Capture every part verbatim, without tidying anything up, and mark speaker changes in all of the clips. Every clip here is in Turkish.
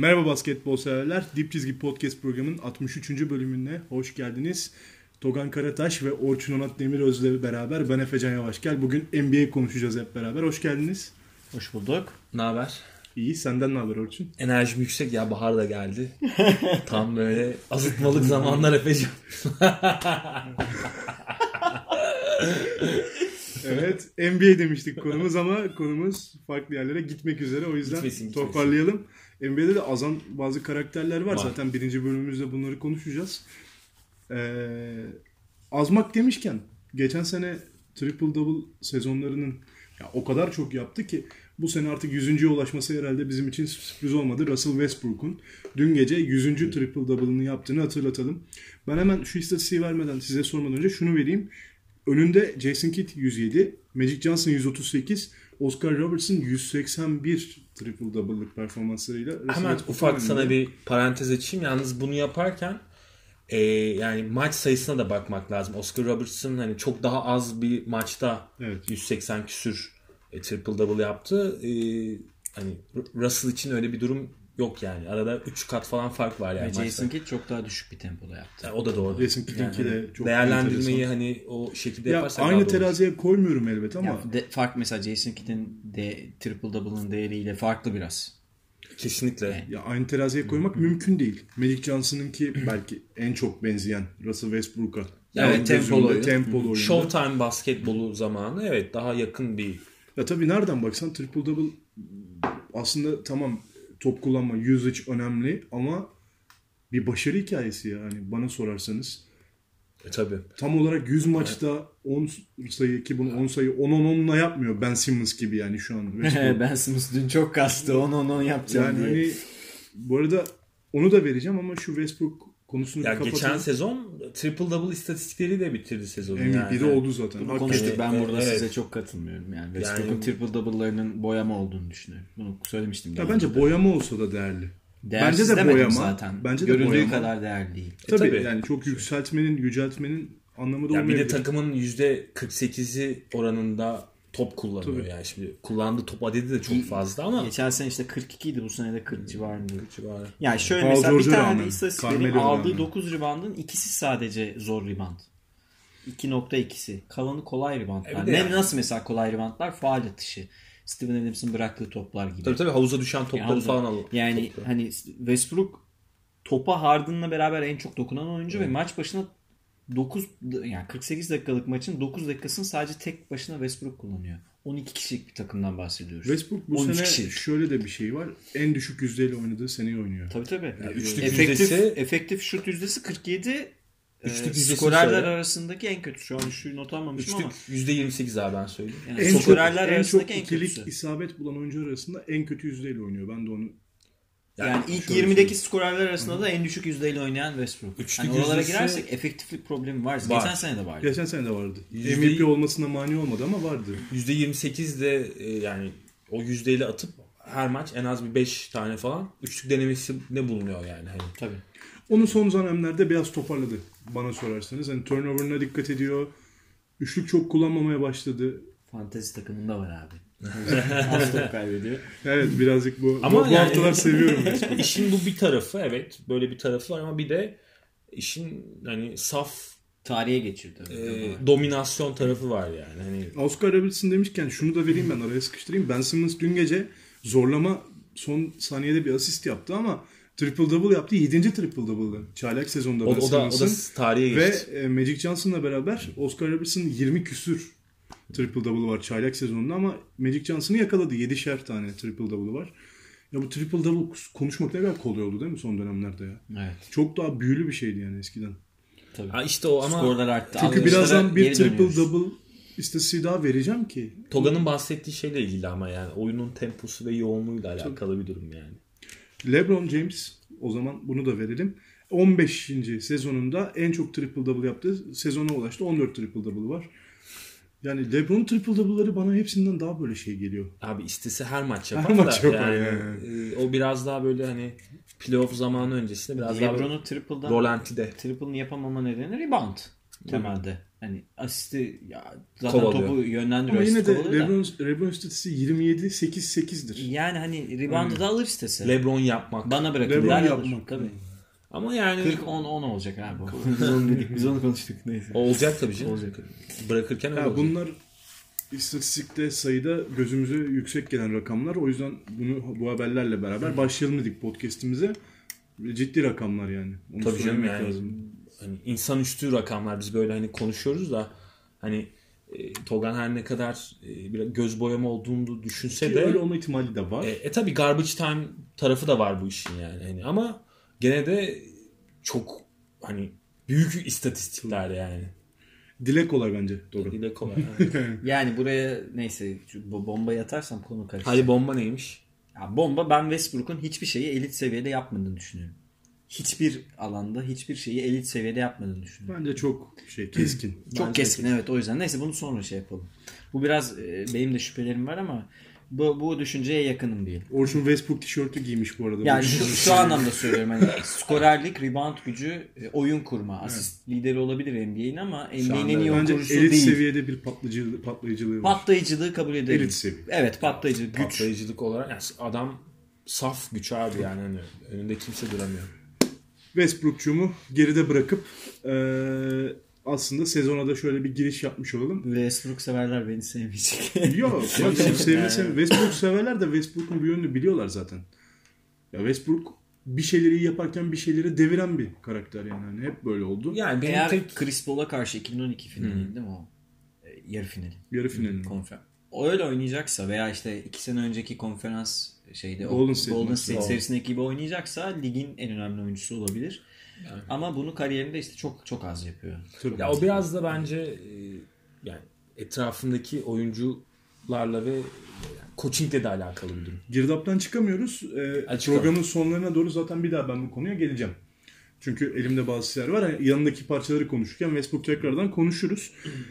Speaker 1: Merhaba basketbol severler. Dip Çizgi Podcast programının altmış üçüncü bölümüne hoş geldiniz. Togan Karataş ve Orçun Onat Demiröz'le beraber ben Efecan Yavaşgel. Bugün N B A konuşacağız hep beraber. Hoş geldiniz.
Speaker 2: Hoş bulduk.
Speaker 3: Ne haber?
Speaker 1: İyi. Senden ne haber Orçun?
Speaker 3: Enerjim yüksek ya. Bahar da geldi. Tam böyle azıtmalık zamanlar Efecan.
Speaker 1: Evet. N B A demiştik konumuz ama konumuz farklı yerlere gitmek üzere. O yüzden gitmesin, toparlayalım. Gitmesin. N B A'de de azan bazı karakterler var. var. Zaten birinci bölümümüzde bunları konuşacağız. Ee, azmak demişken geçen sene triple double sezonlarının ya o kadar çok yaptı ki bu sene artık yüzüncüye ulaşması herhalde bizim için sürpriz olmadı. Russell Westbrook'un dün gece yüzüncü triple double'ını yaptığını hatırlatalım. Ben hemen şu istatistiği vermeden size sormadan önce şunu vereyim. Önünde Jason Kidd yüz yedi, Magic Johnson yüz otuz sekiz, Oscar Robertson yüz seksen bir triple double'lık performanslarıyla.
Speaker 3: Hemen ufak sana bir parantez açayım. Yalnız bunu yaparken e, yani maç sayısına da bakmak lazım. Oscar Robertson hani çok daha az bir maçta evet. yüz seksen küsür e, triple double yaptı. E, hani Russell için öyle bir durum yok yani. Arada üç kat falan fark var yani.
Speaker 2: Ve Jason Kidd çok daha düşük bir tempoda yaptı.
Speaker 3: Yani o da doğru.
Speaker 1: Jason Kidd'inki
Speaker 3: yani
Speaker 1: de çok
Speaker 3: değerlendirmeyi hani o şekilde
Speaker 1: ya
Speaker 3: yaparsak
Speaker 1: aynı teraziye olur. Koymuyorum elbet ama
Speaker 2: ya de, fark mesela Jason Kidd'in de triple double'ın değeriyle farklı biraz.
Speaker 3: Kesinlikle.
Speaker 2: Yani.
Speaker 1: Ya aynı teraziye koymak hmm. mümkün değil. Magic Johnson'ınki belki en çok benzeyen Russell Westbrook'a.
Speaker 3: Yani evet, tempolu oyun.
Speaker 1: Tempolu oyun.
Speaker 3: Showtime basketbolu zamanı evet daha yakın bir.
Speaker 1: Ya tabii nereden baksan triple double aslında tamam top kullanma, usage önemli ama bir başarı hikayesi yani bana sorarsanız.
Speaker 3: E tabii.
Speaker 1: Tam olarak yüz maçta on sayı ki bunu on sayı on on onla yapmıyor Ben Simmons gibi yani şu an.
Speaker 2: Ben Simmons dün çok kastı on on on yapacağım
Speaker 1: yani
Speaker 2: diye.
Speaker 1: Hani, bu arada onu da vereceğim ama şu Westbrook konusunu
Speaker 3: ya
Speaker 1: kapatalım.
Speaker 3: Geçen sezon triple double istatistikleri de bitirdi sezonu.
Speaker 1: M V P'de
Speaker 3: yani.
Speaker 1: oldu zaten.
Speaker 2: Bunu konuştuk. Ben burada
Speaker 3: evet.
Speaker 2: size çok katılmıyorum. Yani Westbrook'un
Speaker 3: yani,
Speaker 2: triple double'larının boyama olduğunu düşünüyorum. Bunu söylemiştim.
Speaker 1: Ya bence boyama olsa da değerli.
Speaker 2: Değersiz
Speaker 1: bence de boyama
Speaker 2: zaten.
Speaker 1: Bence de
Speaker 2: göründüğü
Speaker 1: boyama.
Speaker 2: kadar değerli değil.
Speaker 1: E, tabii, tabii yani çok yükseltmenin, yüceltmenin anlamı da
Speaker 3: ya
Speaker 1: olmayabilir.
Speaker 3: Bir de takımın yüzde kırk sekizi oranında top kullanıyor. Tabii. Yani şimdi kullandığı top adedi de çok fazla ama.
Speaker 2: Geçen sene işte kırk iki idi, bu sene de kırk civarında.
Speaker 3: civarı.
Speaker 2: Yani şöyle
Speaker 1: Paul
Speaker 2: mesela
Speaker 1: George'a
Speaker 2: bir tane
Speaker 1: rağmen,
Speaker 2: istatistik vereyim. Aldığı dokuz reboundın ikisi sadece zor rebound. iki nokta ikisi. Kalanı kolay reboundlar. Ne yani. Nasıl mesela kolay reboundlar? Faal atışı. Steven Adams'ın bıraktığı toplar gibi.
Speaker 3: Tabii tabii havuza düşen topları yani falan alıyor.
Speaker 2: Yani topları. Hani Westbrook topa Harden'la beraber en çok dokunan oyuncu evet. Ve maç başına dokuz yani kırk sekiz dakikalık maçın dokuz dakikasını sadece tek başına Westbrook kullanıyor. on iki kişilik bir takımdan bahsediyoruz.
Speaker 1: Westbrook bu sene kişilik. Şöyle de bir şey var. En düşük yüzdeyle oynadığı seneyi oynuyor.
Speaker 2: Tabii tabii.
Speaker 3: Yani üçlük
Speaker 2: efektif,
Speaker 3: yüzdesi...
Speaker 2: efektif şut yüzdesi kırk yedi.
Speaker 3: Üçlük
Speaker 2: e, skorerler arasındaki en kötü. Şu an şu not almamışım
Speaker 3: üçlük
Speaker 2: ama.
Speaker 3: yüzde yirmi sekiz abi ben söyleyeyim.
Speaker 1: Yani en skorerler çok, arasındaki en, çok en kötüsü. isabet bulan oyuncu arasında en kötü yüzdeyle oynuyor. Ben de onu
Speaker 2: Yani, yani ilk yirmideki skorerler arasında Hı-hı. da en düşük yüzdeyle oynayan Westbrook. Üçlük yani oralara yüzdesi... girersek efektiflik problemi var. var. Geçen sene de vardı.
Speaker 1: Geçen sene de vardı. yüzde... M V P olmasına mani olmadı ama vardı.
Speaker 3: yüzde yirmi sekiz de yani o yüzdeyle atıp her maç en az bir beş tane falan üçlük denemesi ne bulunuyor yani. Hani.
Speaker 2: Tabii.
Speaker 1: Onu son dönemlerde biraz toparladı bana sorarsanız. Hani turnover'ına dikkat ediyor. Üçlük çok kullanmamaya başladı.
Speaker 2: Fantezi takımında var abi. Az top kaybediyor.
Speaker 1: Evet birazcık bu.
Speaker 3: Ama
Speaker 1: bu
Speaker 3: yani,
Speaker 1: haftalar seviyorum.
Speaker 3: İşin bu bir tarafı evet. Böyle bir tarafı var ama bir de işin hani saf
Speaker 2: tarihe geçirdi.
Speaker 3: E, dominasyon tarafı var yani. Hani...
Speaker 1: Oscar Robertson demişken şunu da vereyim ben araya sıkıştırayım. Ben Simmons dün gece zorlama son saniyede bir asist yaptı ama triple double yaptı. yedinci triple double'dı. Çaylak sezonda
Speaker 3: o,
Speaker 1: Ben
Speaker 3: o da, o da tarihe geçti.
Speaker 1: Ve Magic Johnson'la beraber Oscar Robertson'ın yirmi küsür triple double var çaylak sezonunda ama Magic Johnson'ı yakaladı. yedişer tane triple double var. Ya bu triple double konuşmak ne kadar kolay oldu değil mi son dönemlerde ya?
Speaker 2: Evet.
Speaker 1: Çok daha büyülü bir şeydi yani eskiden.
Speaker 3: Tabii. Ha işte o ama
Speaker 2: skorlar arttı.
Speaker 1: Çünkü birazdan bir triple dönüyoruz. Double istatistiği daha vereceğim ki.
Speaker 3: Toga'nın bahsettiği şeyle ilgili ama yani oyunun temposu ve yoğunluğuyla alakalı bir durum yani.
Speaker 1: LeBron James o zaman bunu da verelim. on beşinci sezonunda en çok triple double yaptı. Sezona ulaştı. on dört triple double var. Yani LeBron triple double'ları bana hepsinden daha böyle şey geliyor.
Speaker 3: Abi istese her maç yapar
Speaker 1: her
Speaker 3: da
Speaker 1: maç yapar
Speaker 3: yani,
Speaker 1: yani.
Speaker 3: E, o biraz daha böyle hani playoff zamanı öncesinde biraz
Speaker 2: LeBron'u
Speaker 3: daha
Speaker 2: triple'dan
Speaker 3: rolantide.
Speaker 2: Triple'ını yapamama nedeni rebound temelde. Hani asisti ya zaten kovalıyor. Topu yönlendiriyor.
Speaker 1: Ama yine de LeBron, LeBron istatistiği yirmi yedi sekiz sekizdir.
Speaker 2: Yani hani rebound'u da alır istese.
Speaker 3: LeBron yapmak.
Speaker 2: Bana bırakın.
Speaker 1: LeBron yapmak.
Speaker 2: Tabii.
Speaker 3: Ama yani
Speaker 2: kırk on on olacak abi. Biz onu dedik. Biz onu konuştuk. Neyse.
Speaker 3: Olacak tabii canım.
Speaker 2: Olacak.
Speaker 3: Bırakırken öyle olacak.
Speaker 1: Bunlar istatistikte sayıda gözümüze yüksek gelen rakamlar. O yüzden bunu bu haberlerle beraber başlayalım dedik podcast'imize. Ciddi rakamlar yani.
Speaker 3: Onu tabii canım yani. Lazım. Hani insanüstü rakamlar. Biz böyle hani konuşuyoruz da hani e, Togan her ne kadar e, biraz göz boyama olduğunu düşünse
Speaker 1: ki
Speaker 3: de
Speaker 1: öyle olma ihtimali de var.
Speaker 3: E, e tabii garbage time tarafı da var bu işin yani. Hani ama gene de çok hani büyük istatistikler yani.
Speaker 1: Dile kolay bence. Doğru.
Speaker 3: Dile kolay.
Speaker 2: Yani buraya neyse bu bombayı atarsam konu karışır.
Speaker 3: Hadi bomba neymiş?
Speaker 2: Ya bomba ben Westbrook'un hiçbir şeyi elit seviyede yapmadığını düşünüyorum. Hiçbir alanda hiçbir şeyi elit seviyede yapmadığını düşünüyorum.
Speaker 1: Bence çok şey keskin.
Speaker 2: Çok
Speaker 1: bence
Speaker 2: keskin evet o yüzden. Neyse bunu sonra şey yapalım. Bu biraz e, benim de şüphelerim var ama bu, bu düşünceye yakınım değil.
Speaker 1: Orçun Westbrook tişörtü giymiş bu arada.
Speaker 2: Yani şu, şu anlamda söylüyorum. Hani skorerlik, rebound gücü, oyun kurma. Asist evet. lideri olabilir N B A'in ama N B A'in en iyi oyuncusu değil.
Speaker 1: Elit seviyede bir patlayıcılığı, patlayıcılığı var.
Speaker 2: Patlayıcılığı kabul ederim.
Speaker 1: Elit seviye.
Speaker 2: Evet patlayıcı güç.
Speaker 3: Patlayıcılık olarak yani adam saf güç abi yani hani önünde kimse duramıyor.
Speaker 1: Westbrook'cumu geride bırakıp ee, aslında sezona da şöyle bir giriş yapmış olalım.
Speaker 2: Westbrook severler beni sevmeyecek.
Speaker 1: Yok. Bak şimdi sevmese Westbrook severler de Westbrook'un bir yönünü biliyorlar zaten. Ya Westbrook bir şeyleri iyi yaparken bir şeyleri deviren bir karakter yani. yani hep böyle oldu.
Speaker 2: Yani eğer tek... Chris Paul'a karşı iki bin on iki finali hmm. değil mi o? Yarı finali.
Speaker 1: Yarı finali.
Speaker 2: Konferans. O öyle oynayacaksa veya işte iki sene önceki konferans şeyde
Speaker 1: Golden
Speaker 2: o
Speaker 1: State,
Speaker 2: Golden State serisindeki gibi oynayacaksa ligin en önemli oyuncusu olabilir. Yani. Ama bunu kariyerinde işte çok çok az yapıyor.
Speaker 3: Çok ya az o biraz yapıyor. Da bence yani etrafındaki oyuncularla ve coachingle de alakalı bir durum.
Speaker 1: Girdaptan çıkamıyoruz. Ee, programın sonlarına doğru zaten bir daha ben bu konuya geleceğim. Çünkü elimde bazı şeyler var. Yani yanındaki parçaları konuşurken Westbrook tekrardan konuşuruz.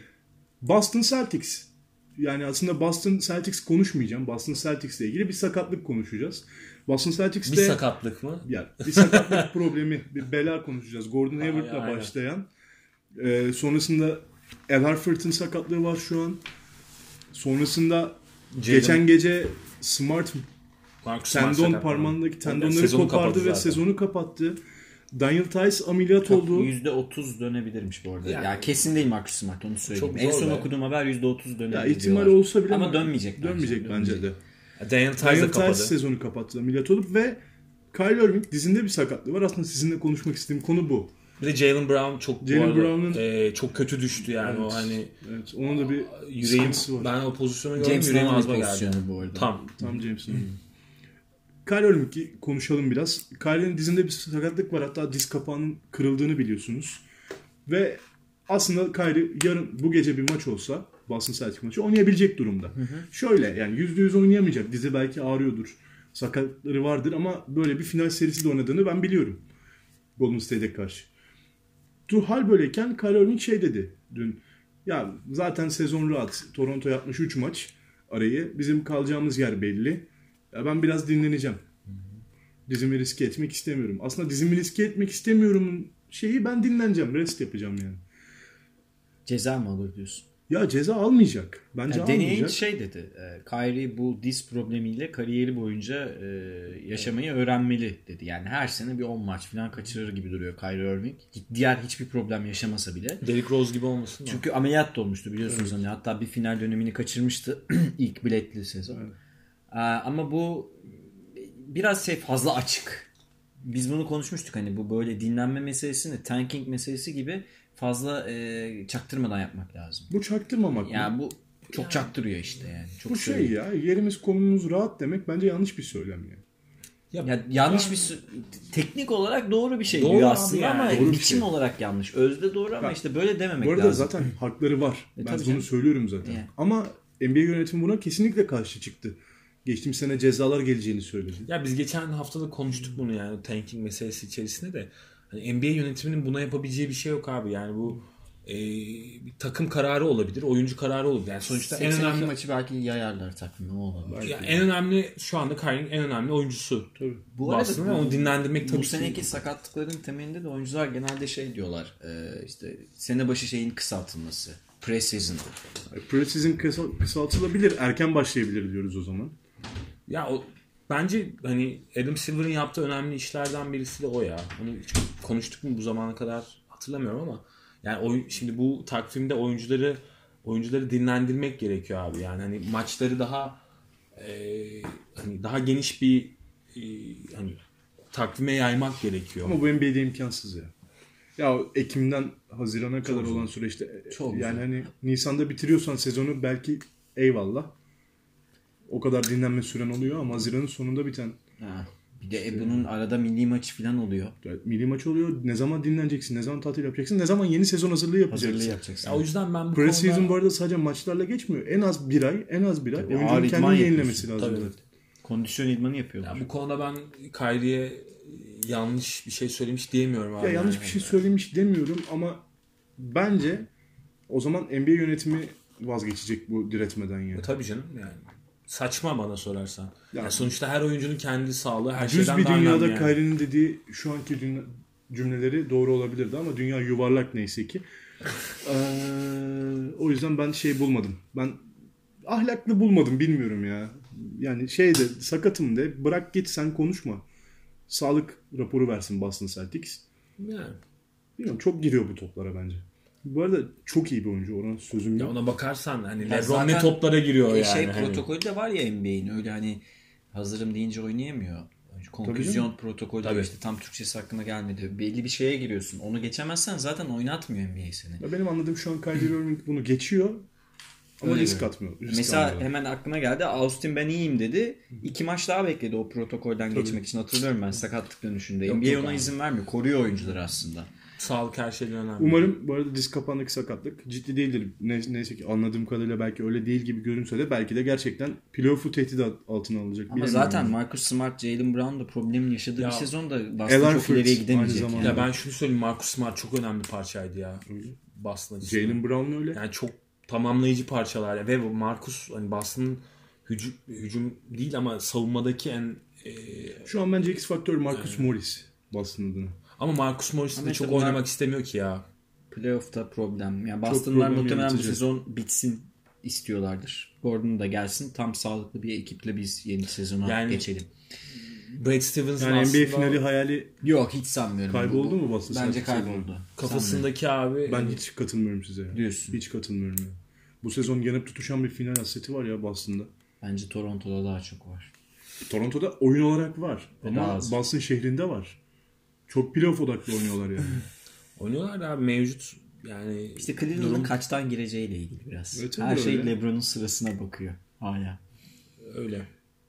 Speaker 1: Boston Celtics. Yani aslında Boston Celtics konuşmayacağım. Boston Celtics ile ilgili bir sakatlık konuşacağız. Boston Celtics'te...
Speaker 3: Bir sakatlık mı?
Speaker 1: Yani bir sakatlık problemi, bir bela konuşacağız. Gordon Hayward'la başlayan. Ee, sonrasında Al Horford'un sakatlığı var şu an. Sonrasında Jalen... geçen gece Smart tendon parmağındaki tendonları kopardı ve sezonu kapattı. Daniel Tice ameliyat oldu.
Speaker 2: yüzde otuz dönebilirmiş bu arada. Yani, ya kesin değil Marcus Smart onu söyleyeyim. En son be. okuduğum haber yüzde otuz dönebilir.
Speaker 1: Ya ihtimal olsa bile
Speaker 2: ama dönmeyecek.
Speaker 1: Dönmeyecek bence, bence de.
Speaker 3: Daniel Tice kapadı.
Speaker 1: sezonu kapattı ameliyat olup ve Kyrie Irving dizinde bir sakatlığı var. Aslında sizinle konuşmak istediğim konu bu.
Speaker 3: Bir de Jaylen Brown çok
Speaker 1: Jaylen Brown'un
Speaker 3: e, çok kötü düştü yani
Speaker 1: evet,
Speaker 3: o hani.
Speaker 1: Evet, onun da bir
Speaker 3: yüreğim var. Ben o pozisyonu gördüm.
Speaker 2: James
Speaker 3: yüreğim ağzıma geldi.
Speaker 2: Bu arada.
Speaker 3: Tam.
Speaker 1: Tam James'in. Kyrie Irving'i konuşalım biraz. Kyrie'nin dizinde bir sakatlık var. Hatta diz kapağının kırıldığını biliyorsunuz. Ve aslında Kyrie yarın bu gece bir maç olsa Boston Celtics maçı oynayabilecek durumda. Hı hı. Şöyle yani yüzde yüz oynayamayacak. Dizi belki ağrıyordur. Sakatları vardır ama böyle bir final serisi de oynadığını ben biliyorum. Golden State'e karşı. Tu hal böyleyken Kyrie Irving şey dedi dün. Ya zaten sezon rahat. Toronto yapmış üç maç arayı. Bizim kalacağımız yer belli. Ya ben biraz dinleneceğim. Dizimi riske etmek istemiyorum. Aslında dizimi riske etmek istemiyorum şeyi ben dinleneceğim. Rest yapacağım yani.
Speaker 2: Ceza mı alır diyorsun?
Speaker 1: Ya ceza almayacak. Bence yani almayacak.
Speaker 2: Deneyin şey dedi. E, Kyrie bu diz problemiyle kariyeri boyunca e, yaşamayı öğrenmeli dedi. Yani her sene bir on maç falan kaçırır gibi duruyor Kyrie Irving. Diğer hiçbir problem yaşamasa bile.
Speaker 3: Derrick Rose gibi olmasın.
Speaker 2: Çünkü mı? Ameliyat da olmuştu biliyorsunuz. Evet. Hani hatta bir final dönemini kaçırmıştı. İlk biletli sezon. Evet. E, ama bu biraz şey fazla açık. Biz bunu konuşmuştuk hani bu böyle dinlenme meselesini tanking meselesi gibi fazla e, çaktırmadan yapmak lazım.
Speaker 1: Bu çaktırmamak mı?
Speaker 2: Yani bu çok yani, çaktırıyor işte yani. Çok
Speaker 1: bu şey söyleyeyim. Ya yerimiz konumuz rahat demek bence yanlış bir söylem yani.
Speaker 2: Ya, ya yanlış ya, bir teknik olarak doğru bir şey doğru diyor aslında yani. Ama doğru biçim şey. olarak yanlış. Özde doğru ama ya, işte böyle dememek lazım. Bu arada
Speaker 1: lazım. Zaten hakları var. E, ben bunu canım. söylüyorum zaten. Yani. Ama N B A yönetimi buna kesinlikle karşı çıktı. Geçtiğimiz sene cezalar geleceğini söyledi.
Speaker 3: Ya biz geçen hafta da konuştuk bunu yani tanking meselesi içerisinde de. Hani N B A yönetiminin buna yapabileceği bir şey yok abi. Yani bu e, bir takım kararı olabilir, oyuncu kararı olabilir. Yani sonuçta en önemli
Speaker 2: maçı belki yayarlar takvimi, o olabilir.
Speaker 3: Yani en önemli şu anda Kyrie'nin en önemli oyuncusu.
Speaker 2: Tabii. Bu arada
Speaker 3: bu, onu dinlendirmek tabii
Speaker 2: bu seneki ki... sakatlıkların temelinde de oyuncular genelde şey diyorlar. E, işte sene başı şeyin kısaltılması. Pre-season.
Speaker 1: Pre-season kısaltılabilir, erken başlayabilir diyoruz o zaman.
Speaker 3: Ya o bence hani Adam Silver'ın yaptığı önemli işlerden birisi de o ya. Onu hiç konuştuk mu bu zamana kadar hatırlamıyorum ama yani oyun, şimdi bu takvimde oyuncuları oyuncuları dinlendirmek gerekiyor abi. Yani hani maçları daha e, hani daha geniş bir e, hani takvime yaymak gerekiyor.
Speaker 1: Ama bu N B A'de imkansız ya. Ya Ekim'den Haziran'a kadar
Speaker 3: Çok
Speaker 1: olan
Speaker 3: zor.
Speaker 1: süreçte
Speaker 3: Çok
Speaker 1: yani
Speaker 3: zor.
Speaker 1: hani Nisan'da bitiriyorsan sezonu belki eyvallah. O kadar dinlenme süren oluyor ama Haziran'ın sonunda biten.
Speaker 2: Ha. Bir de e, bunun arada milli maçı falan oluyor.
Speaker 1: Milli maç oluyor. Ne zaman dinleneceksin? Ne zaman tatil yapacaksın? Ne zaman yeni sezon hazırlığı yapacaksın?
Speaker 2: Hazırlığı yapacaksın.
Speaker 3: Ya o yüzden ben bu
Speaker 1: Pre-season
Speaker 3: konuda...
Speaker 1: bu arada sadece maçlarla geçmiyor. En az bir ay, en az bir ay.
Speaker 2: Tabii,
Speaker 1: oyuncunun kendini yenilemesi lazım.
Speaker 3: Tabii.
Speaker 2: Kondisyon idmanı yapıyorlar.
Speaker 3: Ya bu konuda ben Kyrie'ye yanlış bir şey söylemiş diyemiyorum abi.
Speaker 1: Ya yanlış
Speaker 3: yani.
Speaker 1: bir şey söylemiş demiyorum ama bence o zaman N B A yönetimi vazgeçecek bu diretmeden yani.
Speaker 3: E, tabii canım yani. Saçma bana sorarsan.
Speaker 1: Yani,
Speaker 3: yani sonuçta her oyuncunun kendi sağlığı her
Speaker 1: düz
Speaker 3: şeyden
Speaker 1: bir
Speaker 3: daha önemli
Speaker 1: dünyada
Speaker 3: yani.
Speaker 1: Kyrie'nin dediği şu anki dünya, cümleleri doğru olabilirdi ama dünya yuvarlak neyse ki. ee, o yüzden ben şey bulmadım. Ben ahlaklı bulmadım, bilmiyorum ya. Yani şeyde sakatım de bırak git, sen konuşma. Sağlık raporu versin Boston Celtics.
Speaker 3: Yani.
Speaker 1: Bilmiyorum, çok giriyor bu toplara bence. Bu arada çok iyi bir oyuncu, ona sözüm
Speaker 3: Ya
Speaker 1: yok.
Speaker 3: ona bakarsan hani
Speaker 2: Ya
Speaker 3: LeBron ne toplara giriyor yani.
Speaker 2: Şey
Speaker 3: hani.
Speaker 2: protokolü de var ya N B A'in, öyle hani hazırım deyince oynayamıyor. Konküzyon protokolü de işte, tam Türkçesi aklıma gelmedi. Belli bir şeye giriyorsun. Onu geçemezsen zaten oynatmıyor N B A seni.
Speaker 1: Ya benim anladığım şu an Kyrie Irving bunu geçiyor ama
Speaker 2: Öyle
Speaker 1: risk
Speaker 2: mi?
Speaker 1: atmıyor. Risk
Speaker 2: Mesela
Speaker 1: almıyor.
Speaker 2: hemen aklıma geldi. Austin ben iyiyim dedi. İki maç daha bekledi o protokolden Tabii. geçmek için. Hatırlıyorum ben sakatlık dönüşünde. Yok, N B A ona abi. izin vermiyor. Koruyor oyuncuları aslında.
Speaker 3: Sağlık her şeyden önemli.
Speaker 1: Umarım bu arada diz kapağındaki sakatlık ciddi değildir. Ne, neyse ki anladığım kadarıyla belki öyle değil gibi görünse de belki de gerçekten playoff'u tehdit altına alacak.
Speaker 2: Ama zaten Marcus Smart, Jaylen Brown da problemin yaşadığı ya, bir sezonda Boston çok ileriye gidemeyecek. Yani.
Speaker 3: Ya ben şunu söyleyeyim, Marcus Smart çok önemli parçaydı ya. Boston açısından.
Speaker 1: Jaylen Brown öyle.
Speaker 3: Yani çok tamamlayıcı parçalar ya. Ve Marcus hani Boston'ın hücum, hücum değil ama savunmadaki en e...
Speaker 1: şu an bence X faktör Marcus e... Morris Boston adına.
Speaker 3: Ama Marcus Morris de çok bunlar... oynamak istemiyor ki ya.
Speaker 2: Playoff'ta problem. Yani Boston'lar muhtemelen bu sezon bitsin istiyorlardır. Gordon da gelsin. Tam sağlıklı bir ekiple biz yeni sezona yani, geçelim.
Speaker 3: Brad Stevens'ın
Speaker 1: yani N B A finali hayali
Speaker 2: yok, hiç sanmıyorum.
Speaker 1: Kayboldu mu Boston?
Speaker 2: Bence kayboldu.
Speaker 3: Kafasındaki abi.
Speaker 1: Ben hiç katılmıyorum size.
Speaker 2: Diyorsun.
Speaker 1: Hiç katılmıyorum ya. Bu sezon yanıp tutuşan bir final hasreti var ya Boston'da.
Speaker 2: Bence Toronto'da daha çok var.
Speaker 1: Toronto'da oyun olarak var. Ve ama Boston şehrinde var. Çok playoff odaklı oynuyorlar yani.
Speaker 3: Oynuyorlar da abi mevcut yani.
Speaker 2: İşte Cleveland'ın durum... kaçtan gireceğiyle ilgili biraz. Evet, her şey öyle. LeBron'un sırasına bakıyor. Hala.
Speaker 3: Öyle.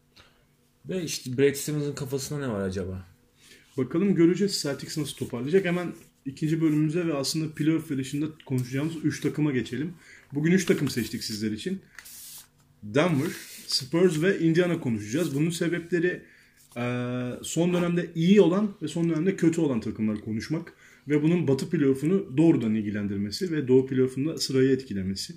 Speaker 3: Ve işte Brad Stevens'ın kafasında ne var acaba?
Speaker 1: Bakalım, göreceğiz Celtics nasıl toparlayacak. Hemen ikinci bölümümüze ve aslında playoff dışında konuşacağımız üç takıma geçelim. Bugün üç takım seçtik sizler için. Denver, Spurs ve Indiana konuşacağız. Bunun sebepleri son dönemde iyi olan ve son dönemde kötü olan takımlar konuşmak ve bunun Batı playoff'unu doğrudan ilgilendirmesi ve Doğu playoff'unda sırayı etkilemesi.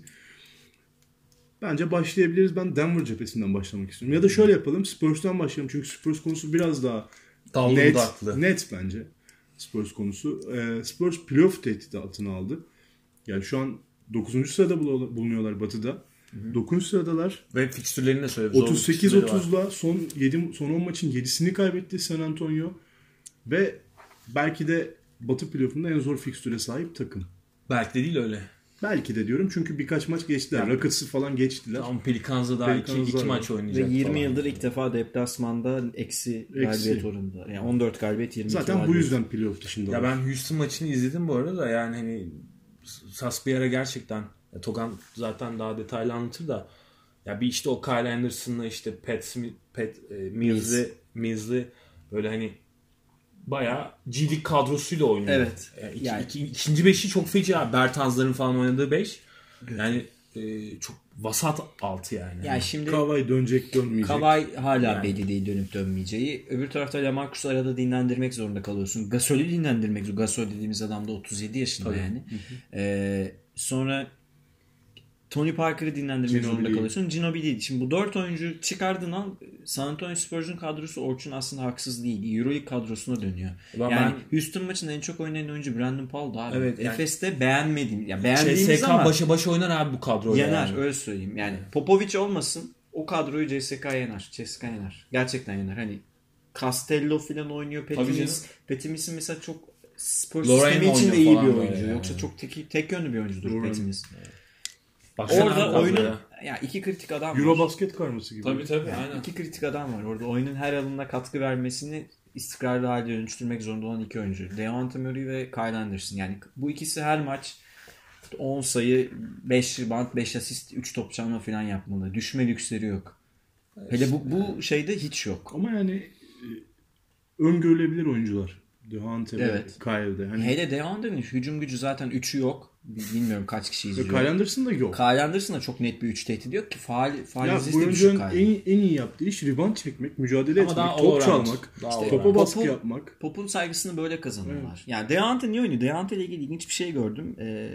Speaker 1: Bence başlayabiliriz. Ben Denver cephesinden başlamak istiyorum. Ya da şöyle yapalım. Spurs'tan başlayalım. Çünkü Spurs konusu biraz daha
Speaker 3: Dallı
Speaker 1: net,
Speaker 3: budaklı.
Speaker 1: net bence. Spurs konusu. Ee, Spurs playoff tehdidi altına aldı. Yani şu an dokuzuncu sırada bulunuyorlar Batı'da. dokuzuncu sıradalar.
Speaker 3: Ve fikstürlerini de söyle.
Speaker 1: otuz sekiz otuzla son yedi son on maçın yedisini kaybetti San Antonio. Ve belki de Batı playoff'unda en zor fikstüre sahip takım.
Speaker 3: Belki de değil öyle.
Speaker 1: Belki de diyorum çünkü birkaç maç geçtiler. Yani, Rockets'ı falan geçtiler.
Speaker 3: Ama Pelicans'da daha iki, iki maç oynayacak.
Speaker 2: Ve yirmi falan. Yıldır ilk defa deplasmanda eksi, eksi. galibiyet oranında. Yani on dört galibiyet, yirmi iki
Speaker 1: zaten
Speaker 2: galibiyet.
Speaker 1: Bu yüzden playoff dışında.
Speaker 3: Ya ben Houston maçını izledim bu arada da yani hani Sas bir ara gerçekten ya Togan zaten daha detaylı anlatır da ya bir işte o Kyle Anderson'la işte Pat Smith, Pat e, Mills'li Mills'li böyle hani bayağı G League kadrosuyla oynuyor.
Speaker 2: Evet.
Speaker 3: Yani iki, yani. Iki, ikinci beşi çok feci abi. Bertans'ların falan oynadığı beş. Evet. Yani e, çok vasat altı yani.
Speaker 2: Yani şimdi
Speaker 1: Kawhi dönecek dönmeyecek.
Speaker 2: Kawhi hala
Speaker 3: yani.
Speaker 2: belli değil dönüp dönmeyeceği. Öbür tarafta LaMarcus'u arada dinlendirmek zorunda kalıyorsun. Gasol'ü dinlendirmek zorunda. Gasol dediğimiz adam da otuz yedi yaşında Tabii. yani. Ee, sonra Tony Parker'ı dinlendirmek Ginobili. zorunda kalıyorsun. Ginobili. Şimdi bu dört oyuncu çıkardığın an San Antonio Spurs'un kadrosu Orçun aslında haksız değil. Euroleague kadrosuna dönüyor. Ben yani ben... Houston maçında en çok oynayan oyuncu Brandon Paul'du abi. Evet, yani... Efes'te beğenmediğim. Ya beğendiğimiz
Speaker 3: C S K
Speaker 2: ama
Speaker 3: başa başa oynar abi bu kadroyla.
Speaker 2: Yener
Speaker 3: yani.
Speaker 2: öyle söyleyeyim. Yani Popovic olmasın o kadroyu C S K yener. C S K yener. Gerçekten yener. Hani Castello falan oynuyor. Petimis. Petimis'in mesela çok spor sistemi için de iyi bir oyuncu. Yani. Yoksa çok tek, tek yönlü bir oyuncudur Petimis. Evet. Baksana orada oyunun ya. ya iki kritik adam var.
Speaker 1: Eurobasket karması gibi.
Speaker 3: Tabii tabii.
Speaker 2: Yani aynen. İki kritik adam var. Orada oyunun her alanına katkı vermesini istikrarlı halde dönüştürmek zorunda olan iki oyuncu. Dejounte Murray ve Kyle Anderson. Yani bu ikisi her maç on sayı, beş rebound, beş asist, üç top çalma falan yapmalı. Düşme lüksleri yok. Evet. Hele bu bu şeyde hiç yok.
Speaker 1: Ama yani öngörülebilir oyuncular. Dejounte
Speaker 2: evet.
Speaker 1: ve Kyle'de.
Speaker 2: Hani... Hele Dejounte'nin hücum gücü zaten üçü yok. Bilmiyorum kaç kişi izliyor.
Speaker 1: Kyle Anderson da yok.
Speaker 2: Kyle Anderson da çok net bir üç tehdidi yok ki. Faal, faal
Speaker 1: ya bu oyuncunun en, en iyi yaptığı iş rebound çekmek, mücadele Ama etmek, top çalmak, işte topa baskı Pop'un, yapmak.
Speaker 2: Pop'un saygısını böyle kazanıyorlar. Evet. Yani Dejounte niye oynuyor? Dejounte ile ilgili ilginç bir şey gördüm. Ee,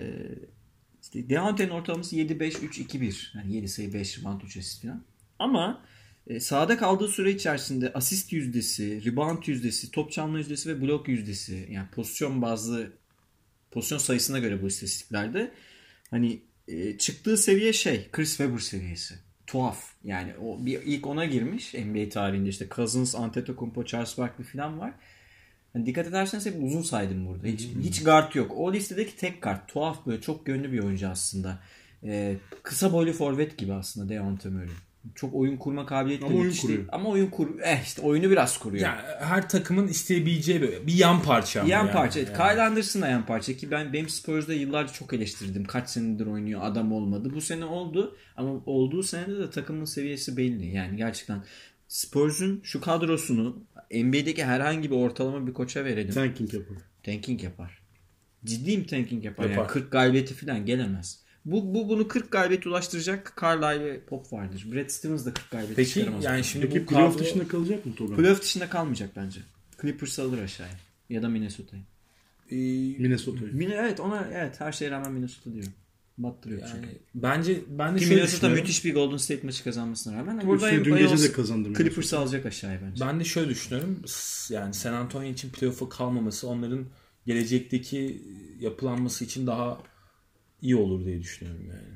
Speaker 2: işte Dejounte'nin ortalaması yedi beş üç iki bir. Yani yedi sayı beş rebound üç asist falan. Ama e, sahada kaldığı süre içerisinde asist yüzdesi, rebound yüzdesi, top çalma yüzdesi ve blok yüzdesi, yani pozisyon bazlı pozisyon sayısına göre bu istatistiklerde hani e, çıktığı seviye şey Chris Webber seviyesi. Tuhaf. Yani o bir ilk ona girmiş N B A tarihinde, işte Cousins, Antetokounmpo, Charles Barkley falan var. Yani dikkat ederseniz hep uzun saydım burada. Hiç, hmm. hiç guard yok. O listedeki tek guard. Tuhaf, böyle çok gönlü bir oyuncu aslında. Ee, kısa boylu forvet gibi aslında Dejounte Murray. Çok oyun kurma kabiliyeti
Speaker 1: ama oyun kuruyor.
Speaker 2: Ama oyun kur eh işte oyunu biraz kuruyor.
Speaker 3: Yani her takımın isteyebileceği böyle bir yan parça.
Speaker 2: Yan
Speaker 3: yani.
Speaker 2: parça. Evet. Yani. Kyle Anderson da yan parça ki ben benim Spurs'da yıllarca çok eleştirdim. Kaç senedir oynuyor, adam olmadı. Bu sene oldu ama olduğu senede de takımın seviyesi belli. Yani gerçekten Spurs'un şu kadrosunu N B A'deki herhangi bir ortalama bir koça verelim.
Speaker 1: Tanking yapar.
Speaker 2: Tanking yapar. Ciddiyim, tanking yapar. yapar. Yani kırk galibiyeti falan gelemez. Bu, bu bunu kırk galibiyet ulaştıracak Carlisle ve Pop vardır. Brad Stevens da kırk galibiyet
Speaker 3: Peki,
Speaker 2: çıkaramaz.
Speaker 3: Yani şimdi
Speaker 1: Peki
Speaker 3: bu
Speaker 1: playoff
Speaker 3: kadro...
Speaker 1: dışında kalacak mı Togan?
Speaker 2: Playoff dışında kalmayacak bence. Clippers'ı alır aşağıya. Ya da Minnesota'yı.
Speaker 1: Ee, Minnesota'yı.
Speaker 2: Min- evet ona evet her şeye rağmen Minnesota diyorum. Battırıyor
Speaker 3: yani,
Speaker 2: çünkü.
Speaker 3: Bence ben de
Speaker 2: Ki
Speaker 3: şöyle
Speaker 2: Minnesota müthiş bir Golden State maçı kazanmasına rağmen. Burada
Speaker 1: dün gece de kazandı.
Speaker 2: Clippers'ı alacak aşağıya bence.
Speaker 3: Ben de şöyle düşünüyorum. Yani San Antonio için playoff'a kalmaması onların gelecekteki yapılanması için daha iyi olur diye düşünüyorum yani.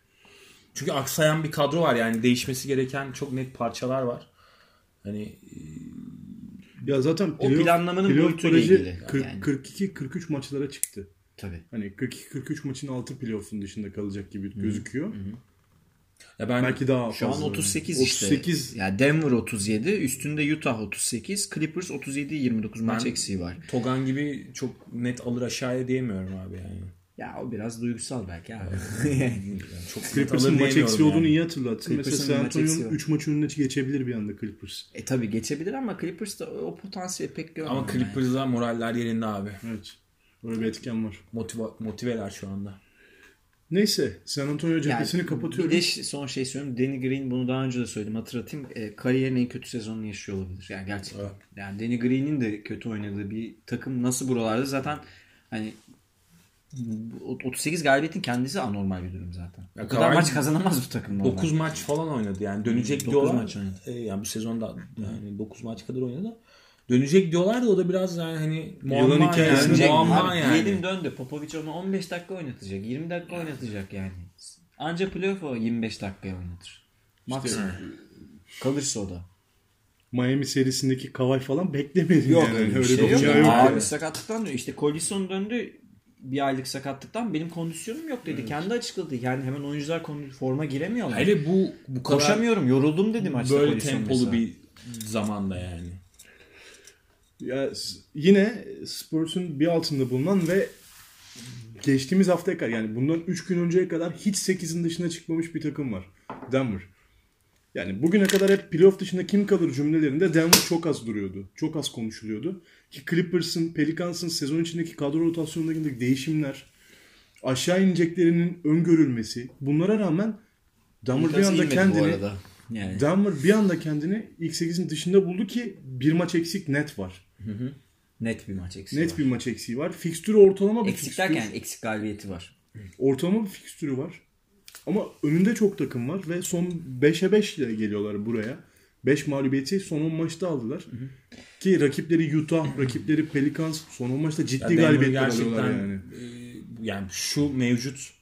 Speaker 3: Çünkü aksayan bir kadro var, yani değişmesi gereken çok net parçalar var. Hani
Speaker 1: ya zaten
Speaker 2: playoff, o planlamanın boyutuyla ilgili.
Speaker 1: kırk, yani. kırk iki kırk üç maçlara çıktı.
Speaker 2: Tabii.
Speaker 1: Hani kırk iki kırk üç maçın altı playoff'un dışında kalacak gibi Hı-hı. gözüküyor. Hı-hı.
Speaker 3: Ya ben
Speaker 1: belki daha
Speaker 2: şu
Speaker 1: fazla.
Speaker 2: an otuz sekiz işte. otuz sekiz Yani Denver otuz yedi, üstünde Utah otuz sekiz, Clippers otuz yedi yirmi dokuz maç eksiği var.
Speaker 3: Togan gibi çok net alır aşağıya diyemiyorum abi yani.
Speaker 2: Ya o biraz duygusal belki abi.
Speaker 1: yani çok Clippers'ın maç eksiği yani. Olduğunu iyi hatırlattın. Mesela San Antonio'nun üç maç önüne geçebilir bir anda Clippers.
Speaker 2: E tabi geçebilir ama Clippers da o potansiyeli pek görmüyor.
Speaker 3: Ama Clippers'da yani. moraller yerinde abi.
Speaker 1: Evet. Öyle bir etken var.
Speaker 3: Motive, motiveler şu anda.
Speaker 1: Neyse, San Antonio cephesini yani, kapatıyorum.
Speaker 2: Bir de son şey söyleyeyim. Danny Green, bunu daha önce de söyledim, hatırlatayım. E, kariyerin en kötü sezonunu yaşıyor olabilir. Yani gerçekten. Evet. Yani Danny Green'in de kötü oynadığı bir takım nasıl buralarda zaten hani otuz sekiz galibiyetin kendisi anormal bir durum zaten. Ya o kadar maç kazanamaz bu takım.
Speaker 3: dokuz maç falan oynadı yani. Dönecek diyorlar. Maç e, yani bu sezonda yani dokuz maç kadar oynadı. Dönecek diyorlar da o da biraz yani hani muamma yani. Muamma yani.
Speaker 2: Yedim döndü. Popovic onu on beş dakika oynatacak. yirmi dakika oynatacak yani. Anca playoff'u yirmi beş dakikaya oynatır. Maksimum. İşte, kalırsa o da.
Speaker 1: Miami serisindeki Kawhi falan beklemedim.
Speaker 2: Yok
Speaker 1: yani.
Speaker 2: öyle bir
Speaker 1: öyle
Speaker 2: şey yok.
Speaker 1: yok.
Speaker 2: yok. Abi sakatlıktan diyor. İşte Collison döndü. Bir aylık sakatlıktan benim kondisyonum yok dedi. Evet. Kendi açıkladı. Yani hemen oyuncular forma giremiyorlar.
Speaker 3: Hele bu bu kadar
Speaker 2: koşamıyorum, yoruldum dedi maçta.
Speaker 3: Böyle tempolu mesela. Bir zamanda yani.
Speaker 1: Ya yine Spurs'un bir altında bulunan ve geçtiğimiz haftaya kadar, yani bundan üç gün önceye kadar hiç sekizin dışına çıkmamış bir takım var. Denver. Yani bugüne kadar hep playoff dışında kim kalır cümlelerinde Denver çok az duruyordu. Çok az konuşuluyordu. Ki Clippers'ın, Pelicans'ın sezon içindeki kadro rotasyonlarındaki değişimler, aşağı ineceklerinin öngörülmesi, bunlara rağmen Denver bir anda kendini yani. Denver bir anda kendini ilk sekizin dışında buldu ki bir maç eksik net var.
Speaker 2: Hı hı. Net bir maç eksiği
Speaker 1: Net
Speaker 2: var.
Speaker 1: bir maç eksiği var. Fikstürü ortalama bir
Speaker 2: eksik
Speaker 1: fikstür.
Speaker 2: Eksik derken eksik galibiyeti var.
Speaker 1: Ortalama bir fikstürü var. Ama önünde çok takım var ve son beşe beş ile geliyorlar buraya. beş mağlubiyeti son on maçta aldılar. Hı hı. Ki rakipleri Utah, rakipleri Pelicans son on maçta ciddi ya galibiyetler alıyorlar yani.
Speaker 3: E, yani şu mevcut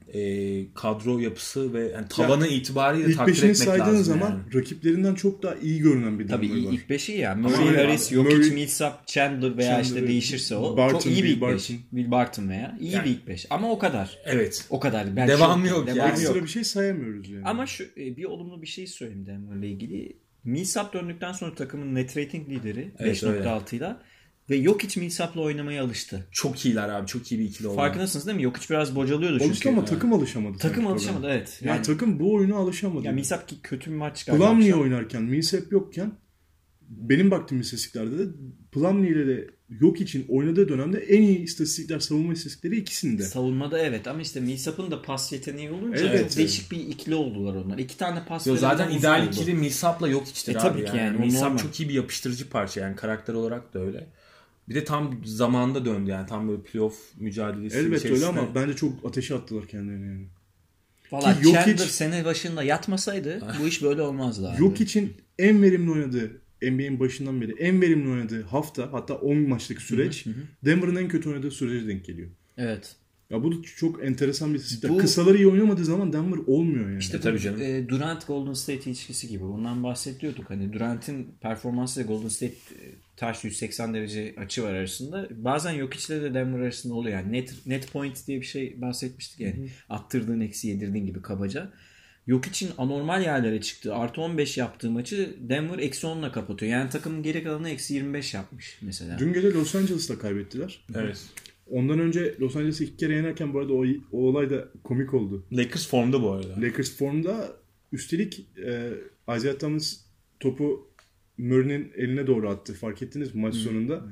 Speaker 3: e, kadro yapısı ve yani tavanı ya, itibariyle takdir etmek lazım. İlk beşini saydığın zaman
Speaker 1: yani. Rakiplerinden çok daha iyi görünen bir
Speaker 2: Tabii
Speaker 1: Denver var.
Speaker 2: Tabii ilk beşi ya. Murray, Harris, Jokic, Millsap, Chandler veya Chandler, işte değişirse o. Barton, çok iyi bir ilk beş. Will Barton veya iyi yani. bir ilk beş. Ama o kadar.
Speaker 3: Evet.
Speaker 2: O kadar.
Speaker 3: Ben devam yok.
Speaker 1: Devam yani. Ekstra bir şey sayamıyoruz yani.
Speaker 2: Ama şu bir olumlu bir şey söyleyeyim Denver'la ilgili. Millsap döndükten sonra takımın net rating lideri evet, beş nokta altı ile ve Jokic Millsap'la oynamaya alıştı.
Speaker 3: Çok iyiler abi. Çok iyi bir ikili oldu.
Speaker 2: Farkındasınız değil mi? Jokic biraz bocalıyordu çünkü.
Speaker 1: Alıştı ama yani. takım alışamadı.
Speaker 2: Takım alışamadı program. evet.
Speaker 1: Yani, yani takım bu oyuna alışamadı.
Speaker 2: Ya Millsap ki kötü bir maç çıkardı.
Speaker 1: Plumlee oynarken, Millsap yokken benim baktığım istatistiklerde de Plumlee ile de Jokic'in oynadığı dönemde en iyi istatistikler, savunma istatistikleri ikisinde.
Speaker 2: Savunmada evet ama işte Millsap'ın da pas yeteneği olunca evet, çok değişik bir ikili oldular onlar. İki tane pas
Speaker 3: Yo, zaten ideal ikili Millsap'la Jokic'tir
Speaker 2: e,
Speaker 3: abi.
Speaker 2: Tabii ki yani. yani.
Speaker 3: Millsap çok iyi bir yapıştırıcı parça yani karakter olarak da öyle. Bir de tam zamanında döndü yani tam böyle playoff mücadelesi
Speaker 1: Elbette
Speaker 3: içerisinde.
Speaker 1: öyle ama bence çok ateşe attılar kendilerini yani.
Speaker 2: Valla Chandler sene başında yatmasaydı bu iş böyle olmazdı abi.
Speaker 1: Jokic'in en verimli oynadığı N B A'in başından beri en verimli oynadığı hafta hatta on maçlık süreç hı hı hı. Denver'ın en kötü oynadığı sürece denk geliyor.
Speaker 2: Evet.
Speaker 1: Ya bu da çok enteresan bir sistem. Bu... Kısaları iyi oynamadığı zaman Denver olmuyor yani.
Speaker 2: İşte tabii canım. E, Durant Golden State ilişkisi gibi. Bundan bahsediyorduk. Hani Durant'in performansı ile Golden State ters yüz seksen derece açı var arasında. Bazen Jokic'le de Denver arasında oluyor. Yani net net point diye bir şey bahsetmiştik yani. Hı hı. Attırdığın eksi yedirdiğin gibi kabaca. Jokic'in anormal yerlere çıktığı artı on beş yaptığı maçı Denver eksi onla kapatıyor. Yani takımın geri kalanı eksi yirmi beş yapmış mesela.
Speaker 1: Dün gece Los Angeles'ta kaybettiler.
Speaker 3: Evet.
Speaker 1: Ondan önce Los Angeles'ı iki kere yenerken bu arada o, o olay da komik oldu.
Speaker 3: Lakers formda bu arada.
Speaker 1: Lakers formda. Üstelik e, Isaiah Thomas topu Murray'nin eline doğru attı. Fark ettiniz mi maç hmm. sonunda?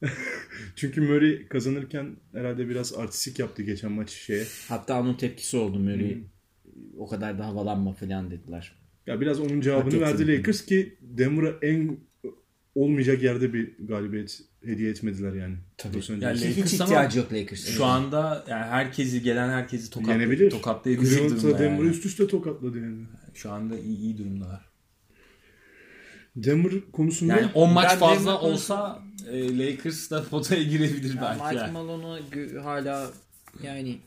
Speaker 1: Çünkü Murray kazanırken herhalde biraz artistik yaptı geçen maç şeye.
Speaker 2: Hatta onun tepkisi oldu Murray. Hmm. O kadar da havalanma falan dediler.
Speaker 1: Ya biraz onun cevabını verdi Lakers ki Denver'a en olmayacak yerde bir galibiyet hediye etmediler yani.
Speaker 2: Tabii. Yani hiç ihtiyacı yok Lakers.
Speaker 3: Şu anda yani herkesi gelen herkesi tokat, tokatlayabilecek durumda.
Speaker 1: Cleveland'la Denver yani. Üst üste tokatladı yani.
Speaker 3: Şu anda iyi, iyi durumdalar.
Speaker 1: Denver konusunda
Speaker 3: yani on maç ben fazla Denver olsa e, Lakers da potaya girebilir
Speaker 2: ya
Speaker 3: belki.
Speaker 2: Mike yani. Malone'u hala yani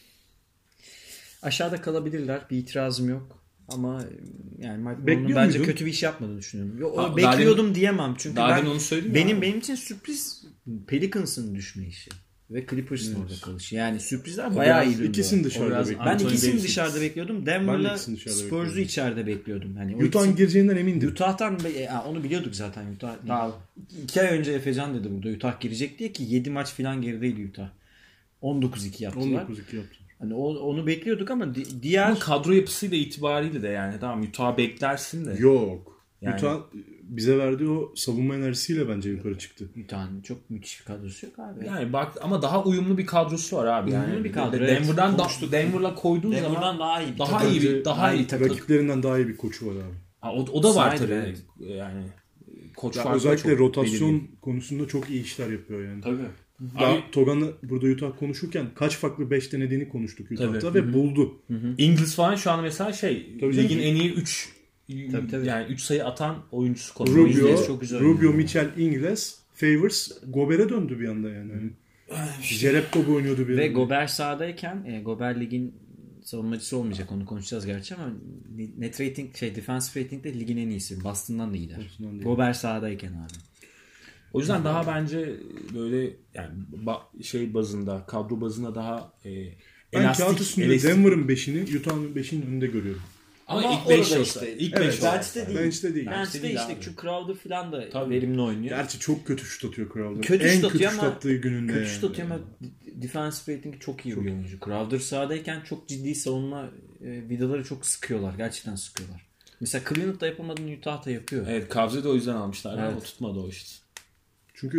Speaker 2: aşağıda kalabilirler. Bir itirazım yok. Ama yani Mike Malone'un bence muydun? Kötü bir iş yapmadığını düşünüyorum. Yo, ha, bekliyordum demin, diyemem. Çünkü ben, onu benim ya. benim için sürpriz Pelicans'ın düşme işi. Ve Clippers'ın evet. orada kalışı. Yani sürprizler bayağı iyi.
Speaker 1: İkisini dışarıda bekliyordum.
Speaker 2: Ben ikisini Davis. dışarıda bekliyordum. Denver'la Spurs'u içeride bekliyordum. Hani
Speaker 1: Utah'ın gireceğinden emindim.
Speaker 2: Utah'tan onu biliyorduk zaten. Utah daha iki ay önce Efecan dedi burada Utah girecek diye ki yedi maç falan gerideydi Utah. on dokuz iki yaptılar.
Speaker 1: on dokuz iki yaptılar.
Speaker 2: Hani onu bekliyorduk ama di- diğer ama
Speaker 3: kadro yapısıyla itibariyle de yani tamam Utah beklersin de.
Speaker 1: Yok. Yani... Utah bize verdiği o savunma enerjisiyle bence yukarı çıktı.
Speaker 2: Utah'ın çok müthiş bir kadrosu yok abi.
Speaker 3: Yani bak ama daha uyumlu bir kadrosu var abi
Speaker 2: uyumlu
Speaker 3: yani.
Speaker 2: bir kadro.
Speaker 3: Denver'dan da Denver'la koyduğun
Speaker 2: Denver'dan
Speaker 3: zaman
Speaker 2: daha iyi bir
Speaker 3: daha iyi bir daha iyi
Speaker 1: takım. Rakiplerinden daha iyi bir koçu var abi.
Speaker 3: Ha, o, o da var tabii. Yani, yani koç
Speaker 1: ya özellikle rotasyon belirli. konusunda çok iyi işler yapıyor yani.
Speaker 3: Tabii.
Speaker 1: Daha Togan'la burada Utah konuşurken kaç farklı beş denediğini konuştuk Utah'ta ve Hı-hı. buldu.
Speaker 3: Hı-hı. Ingles falan şu an mesela şey tabii ligin en iyi üç yani üç sayı atan oyuncusu konumunda.
Speaker 1: Rubio, çok güzel Rubio yani. Mitchell, Ingles, Favors, Gobert'e döndü bir anda yani. yani Jerebko oynuyordu bir
Speaker 2: Ve
Speaker 1: anda.
Speaker 2: Gober sahadayken e, Gober ligin savunmacısı olmayacak onu konuşacağız gerçi ama net rating şey defensive rating de ligin en iyisi. Boston'dan da iyiler. Gober sahadayken abi.
Speaker 3: O yüzden daha bence böyle yani ba- şey bazında, kadro bazında daha e,
Speaker 1: ben elastik. Ben kağıt üstünde Denver'ın beşini, Utah'ın beşinin önünde görüyorum.
Speaker 2: Ama, Ama ilk beş işte. İlk
Speaker 1: evet,
Speaker 2: beş bench'te değil.
Speaker 1: Bench'te değil.
Speaker 2: Bench'te değil işte. Çünkü Crowder falan da tabii. verimli oynuyor.
Speaker 1: Gerçi çok kötü şut atıyor Crowder.
Speaker 2: Kötü
Speaker 1: en
Speaker 2: şut
Speaker 1: kötü
Speaker 2: atıyor
Speaker 1: şut
Speaker 2: ama
Speaker 1: attığı gününde.
Speaker 2: Kötü şut atıyor ama defensive rating'i çok iyi çok bir oyuncu. Crowder sahadayken çok ciddi savunma e, vidaları çok sıkıyorlar. Gerçekten sıkıyorlar. Mesela Cleveland'da yapamadığını Utah'ta yapıyor.
Speaker 3: Evet, Cavs'ı da o yüzden almışlar. Evet. O tutmadı o işte.
Speaker 1: Çünkü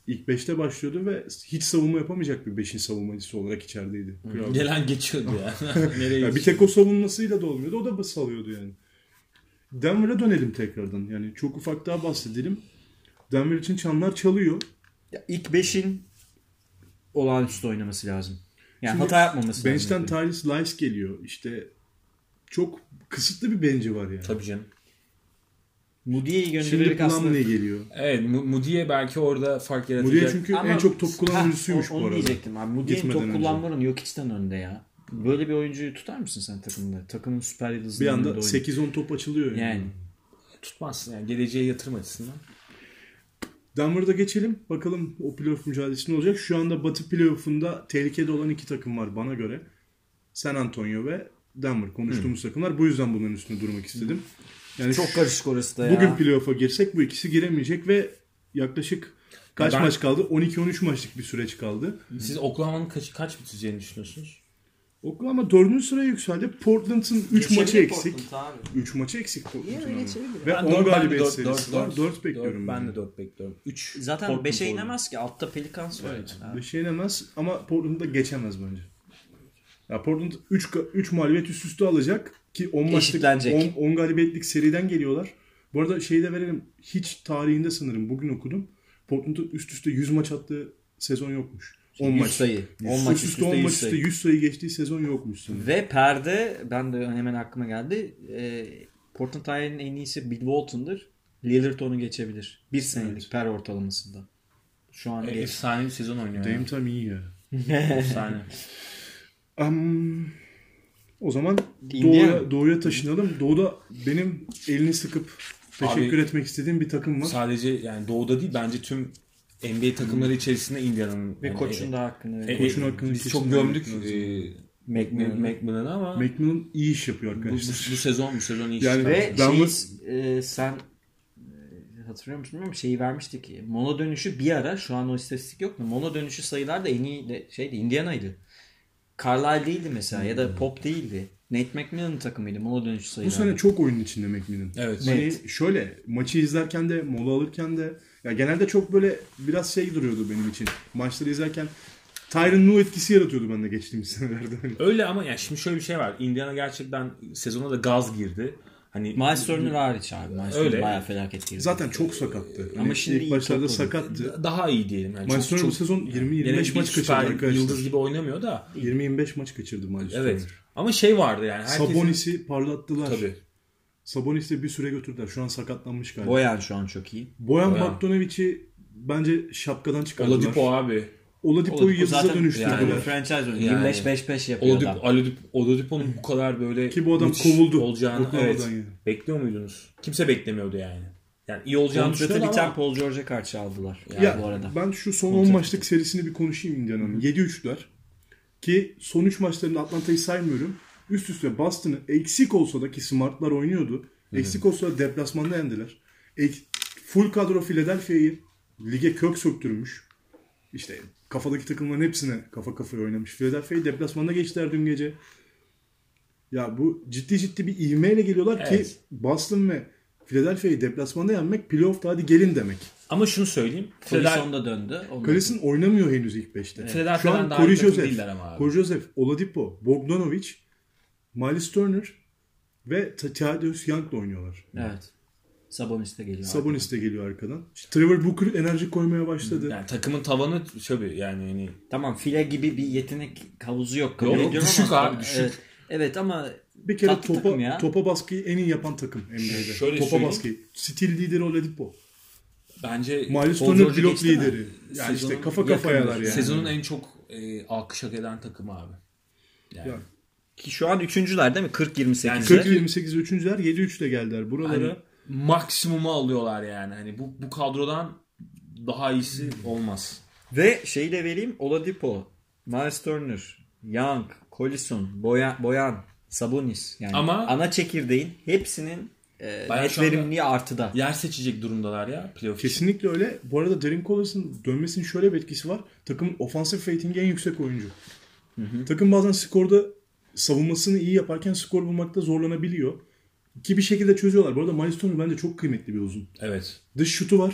Speaker 1: ilk beşte başlıyordu ve hiç savunma yapamayacak bir beşin savunmacısı olarak içerideydi.
Speaker 3: Hmm. Gelen geçiyordu ya. Nereye
Speaker 1: yani bir tek o savunmasıyla da olmuyordu. O da salıyordu yani. Denver'a dönelim tekrardan. Yani çok ufak daha bahsedelim. Denver için çanlar çalıyor.
Speaker 2: Ya ilk beşin olağanüstü oynaması lazım. Yani
Speaker 1: Şimdi
Speaker 2: hata yapmaması
Speaker 1: bench'ten
Speaker 2: lazım.
Speaker 1: Tyrese Lyles geliyor. İşte çok kısıtlı bir bench'i var yani.
Speaker 3: Tabii canım.
Speaker 2: Moody'yi göndererek aslında.
Speaker 1: Şimdi Plumlee geliyor.
Speaker 3: Evet, Moody'ye belki orada fark yaratacak.
Speaker 1: Moody çünkü ama en çok top kullanıcısıymış bu arada.
Speaker 2: Onu diyecektim abi. Moody'nin top kullanmanın Jokic'ten önde ya. Böyle bir oyuncuyu tutar mısın sen takımda? Takımın süper yıldızının
Speaker 1: bir anda sekiz on top açılıyor yani. yani.
Speaker 3: Tutmazsın yani geleceğe yatırım açısından.
Speaker 1: Denver'da geçelim. Bakalım o playoff mücadelesi ne olacak? Şu anda Batı playoff'unda tehlikede olan iki takım var bana göre. San Antonio ve Denver konuştuğumuz hmm. takımlar. Bu yüzden bunların üstünde durmak istedim. Yani
Speaker 2: çok karışık orası da ya.
Speaker 1: Bugün playoff'a girsek bu ikisi giremeyecek ve yaklaşık kaç ben... maç kaldı? on iki on üç maçlık bir süreç kaldı.
Speaker 3: Siz Oklahoma'nın kaç, kaç bitireceğini düşünüyorsunuz?
Speaker 1: Oklahoma dördüncü sıraya yükseldi. Portland'ın üç maçı eksik. üç maçı eksik Portland'ın. Ve on galibiyet serisi var. dört bekliyorum.
Speaker 3: Ben de dört bekliyorum. üç
Speaker 2: Zaten beşe inemez ki. Altta Pelicans var.
Speaker 1: Evet. beşe inemez ama Portland'da geçemez bence. Ya Portland üç mağlubiyet üst üste alacak ki on maçlık on galibiyetlik seriden geliyorlar. Bu arada şeyi de verelim. Hiç tarihinde sanırım bugün okudum. Portland'ın üst üste yüz maç attığı sezon yokmuş. on maç
Speaker 2: sayı. on maç
Speaker 1: üst üste on maç üstte yüz sayı geçtiği sezon yokmuş sanırım.
Speaker 2: Ve perde ben de hemen aklıma geldi. E, Portland tarihinin en iyisi Bill Walton'dır. Lillard onu geçebilir. Bir senelik evet. Per ortalamasında. Şu an
Speaker 3: e, efsane bir sezon oynuyor.
Speaker 1: Dame Time iyi ya.
Speaker 3: Efsane.
Speaker 1: um, o zaman doğuya, doğuya taşınalım. Doğuda benim elini sıkıp teşekkür Abi, etmek istediğim bir takım var.
Speaker 3: Sadece yani doğuda değil bence tüm N B A takımları içerisinde Indiana'nın
Speaker 2: ve yani, koçun e, da hakkını
Speaker 1: e, koçun hakkını
Speaker 3: biz çok gömdük e, McMillan'ı ama
Speaker 1: McMillan iyi iş yapıyor arkadaşlar.
Speaker 3: Bu, bu, bu sezon bu sezon iyi
Speaker 2: yani
Speaker 3: iş.
Speaker 2: Ve şeyiz, e, sen e, hatırlıyor musun bilmiyorum şeyi vermiştik. Mono dönüşü bir ara şu an o istatistik yok mu? Mono dönüşü sayılar da en iyi de, şeydi Indiana'ydı. Carlisle değildi mesela hmm. ya da Pop değildi. Nate McMillan'ın takımıydı mola dönüşü sayılar.
Speaker 1: Bu sene çok oyunun içinde McMillan.
Speaker 3: Evet.
Speaker 1: Yani şöyle maçı izlerken de mola alırken de ya genelde çok böyle biraz şey duruyordu benim için. Maçları izlerken Tyronn Lue etkisi yaratıyordu bende geçtiğimiz senelerde.
Speaker 3: Öyle ama yani şimdi şöyle bir şey var. Indiana gerçekten sezona da gaz girdi. Hani
Speaker 2: Miles Turner hariç abi. Miles Turner bayağı felaket girdi.
Speaker 1: Zaten çok sakattı.
Speaker 2: Ama yani şimdi
Speaker 1: ilk başlarda sakattı.
Speaker 3: Daha iyi diyelim. Yani
Speaker 1: Miles Turner bu sezon yirmi yirmi beş maç kaçırdı arkadaşlar.
Speaker 3: Yıldız gibi oynamıyor da.
Speaker 1: yirmi yirmi beş maç kaçırdı Miles Turner.
Speaker 3: Evet. Ama şey vardı yani.
Speaker 1: Herkesin... Sabonis'i parlattılar.
Speaker 3: Tabii.
Speaker 1: Sabonis'i bir süre götürdüler. Şu an sakatlanmış galiba.
Speaker 2: Boyan şu an çok iyi.
Speaker 1: Boyan, Boyan. Bogdanovic'i bence şapkadan çıkardılar.
Speaker 3: Oladipo abi.
Speaker 1: Oladipo'yu yıldıza dönüştürdüler.
Speaker 2: Yani franchise oyunu. yirmi beş beş beş yapıyor
Speaker 3: Oladipo,
Speaker 2: adam.
Speaker 3: Oladipo, Oladipo'nun bu kadar böyle
Speaker 1: ki bu adam kovuldu
Speaker 3: olacağını evet, yani. Bekliyor muydunuz? Kimse beklemiyordu yani. Yani iyi olacağını
Speaker 2: düşünüyordu ama biten Paul George'a karşı aldılar. Yani
Speaker 1: ya,
Speaker 2: bu arada.
Speaker 1: Ben şu son on maçlık serisini bir konuşayım Indiana'nın. yedi üçler ki son üç maçlarında Atlanta'yı saymıyorum. Üst üste Boston'ı eksik olsa da ki Smart'lar oynuyordu. Hı-hı. Eksik olsa da deplasmanda yendiler. Full kadro Philadelphia'yı lige kök söktürmüş. İşte kafadaki takımların hepsine kafa kafaya oynamış. Philadelphia'yı deplasmanda geçtiler dün gece. Ya bu ciddi ciddi bir ivmeyle geliyorlar evet. ki Boston ve Philadelphia'yı deplasmanda yenmek playoff'ta hadi gelin demek.
Speaker 3: Ama şunu söyleyeyim.
Speaker 2: Collison da döndü.
Speaker 1: Collison oynamıyor henüz ilk beşte.
Speaker 3: Evet.
Speaker 1: Şu an Corey Joseph, Corey Joseph, Oladipo, Bogdanovic, Miles Turner ve Thaddeus Young'la oynuyorlar.
Speaker 2: Evet. Sabonis de geliyor.
Speaker 1: Sabonis de geliyor arkadan. İşte Trevor Booker enerji koymaya başladı.
Speaker 3: Yani takımın tavanı şöyle yani hani
Speaker 2: tamam file gibi bir yetenek havuzu yok. Kabul
Speaker 3: yok düşük
Speaker 2: ama,
Speaker 3: abi düşük.
Speaker 2: Evet, evet ama
Speaker 1: bir kere topa, topa baskıyı en iyi yapan takım N B A'de.
Speaker 3: Şöyle
Speaker 1: topa
Speaker 3: söyleyeyim.
Speaker 1: baskıyı. Stil lideri Oladipo.
Speaker 3: Bence
Speaker 1: Miles Turner blok lideri. Mi? Yani sezonun işte kafa kafayalar yani.
Speaker 3: Sezonun en çok e, alkış hak eden takımı abi. Yani.
Speaker 1: Ya.
Speaker 2: Ki şu an üçüncüler değil mi? kırk yirmi sekiz.
Speaker 1: Yani kırk yirmi sekiz üçüncüler yedi üçle geldiler buralara.
Speaker 3: Hani, maksimumu alıyorlar yani. Hani bu bu kadrodan daha iyisi olmaz.
Speaker 2: Ve şeyi de vereyim. Oladipo, Miles Turner, Young, Collison, Boyan, Boyan Sabonis. Yani ama ana çekirdeğin hepsinin e, net verimliği artıda.
Speaker 3: Yer seçecek durumdalar ya playoff için.
Speaker 1: Kesinlikle öyle. Bu arada Darren Collins'ın dönmesinin şöyle bir etkisi var. Takımın offensive ratingi en yüksek oyuncu. Hı hı. Takım bazen skorda savunmasını iyi yaparken skor bulmakta zorlanabiliyor. Ki bir şekilde çözüyorlar. Bu arada Miles Turner bence çok kıymetli bir uzun.
Speaker 3: Evet.
Speaker 1: Dış şutu var.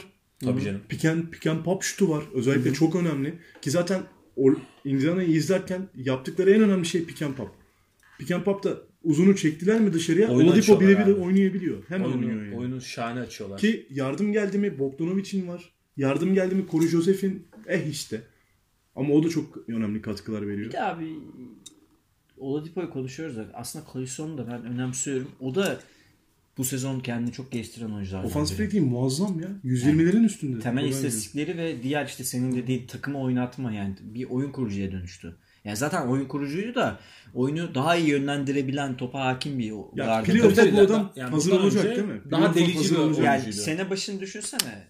Speaker 3: Tabii canım.
Speaker 1: Pick and, pick and pop şutu var. Özellikle Hı-hı. çok önemli. Ki zaten Indiana'yı izlerken yaptıkları en önemli şey pick and pop. Pick and pop'ta uzunu çektiler mi dışarıya? Oladipo birebir oynayabiliyor. Hem
Speaker 3: oyunu,
Speaker 1: oynuyor yani.
Speaker 3: Oyunu şahane açıyorlar.
Speaker 1: Ki yardım geldi mi Bogdanovic'in var. Yardım geldi mi Corey Joseph'in eh işte. Ama o da çok önemli katkılar veriyor.
Speaker 2: Bir de abi Oladipo'yu konuşuyoruz da aslında Collison'u da ben önemsiyorum. O da bu sezon kendini çok geliştiren oyunculardan.
Speaker 1: Ofansif rating muazzam ya. yüz yirmilerin yani, üstünde.
Speaker 2: Temel istatistikleri ve diğer işte senin dediğin takımı oynatma yani bir oyun kurucuya dönüştü. Yani zaten oyun kurucuydu da oyunu daha iyi yönlendirebilen, topa hakim bir
Speaker 1: ya,
Speaker 2: vardı.
Speaker 1: Playoff'ta bu adam yani hazır olacak değil mi?
Speaker 3: Daha delici bir oyuncuydu.
Speaker 2: Yani sene başını düşünsene.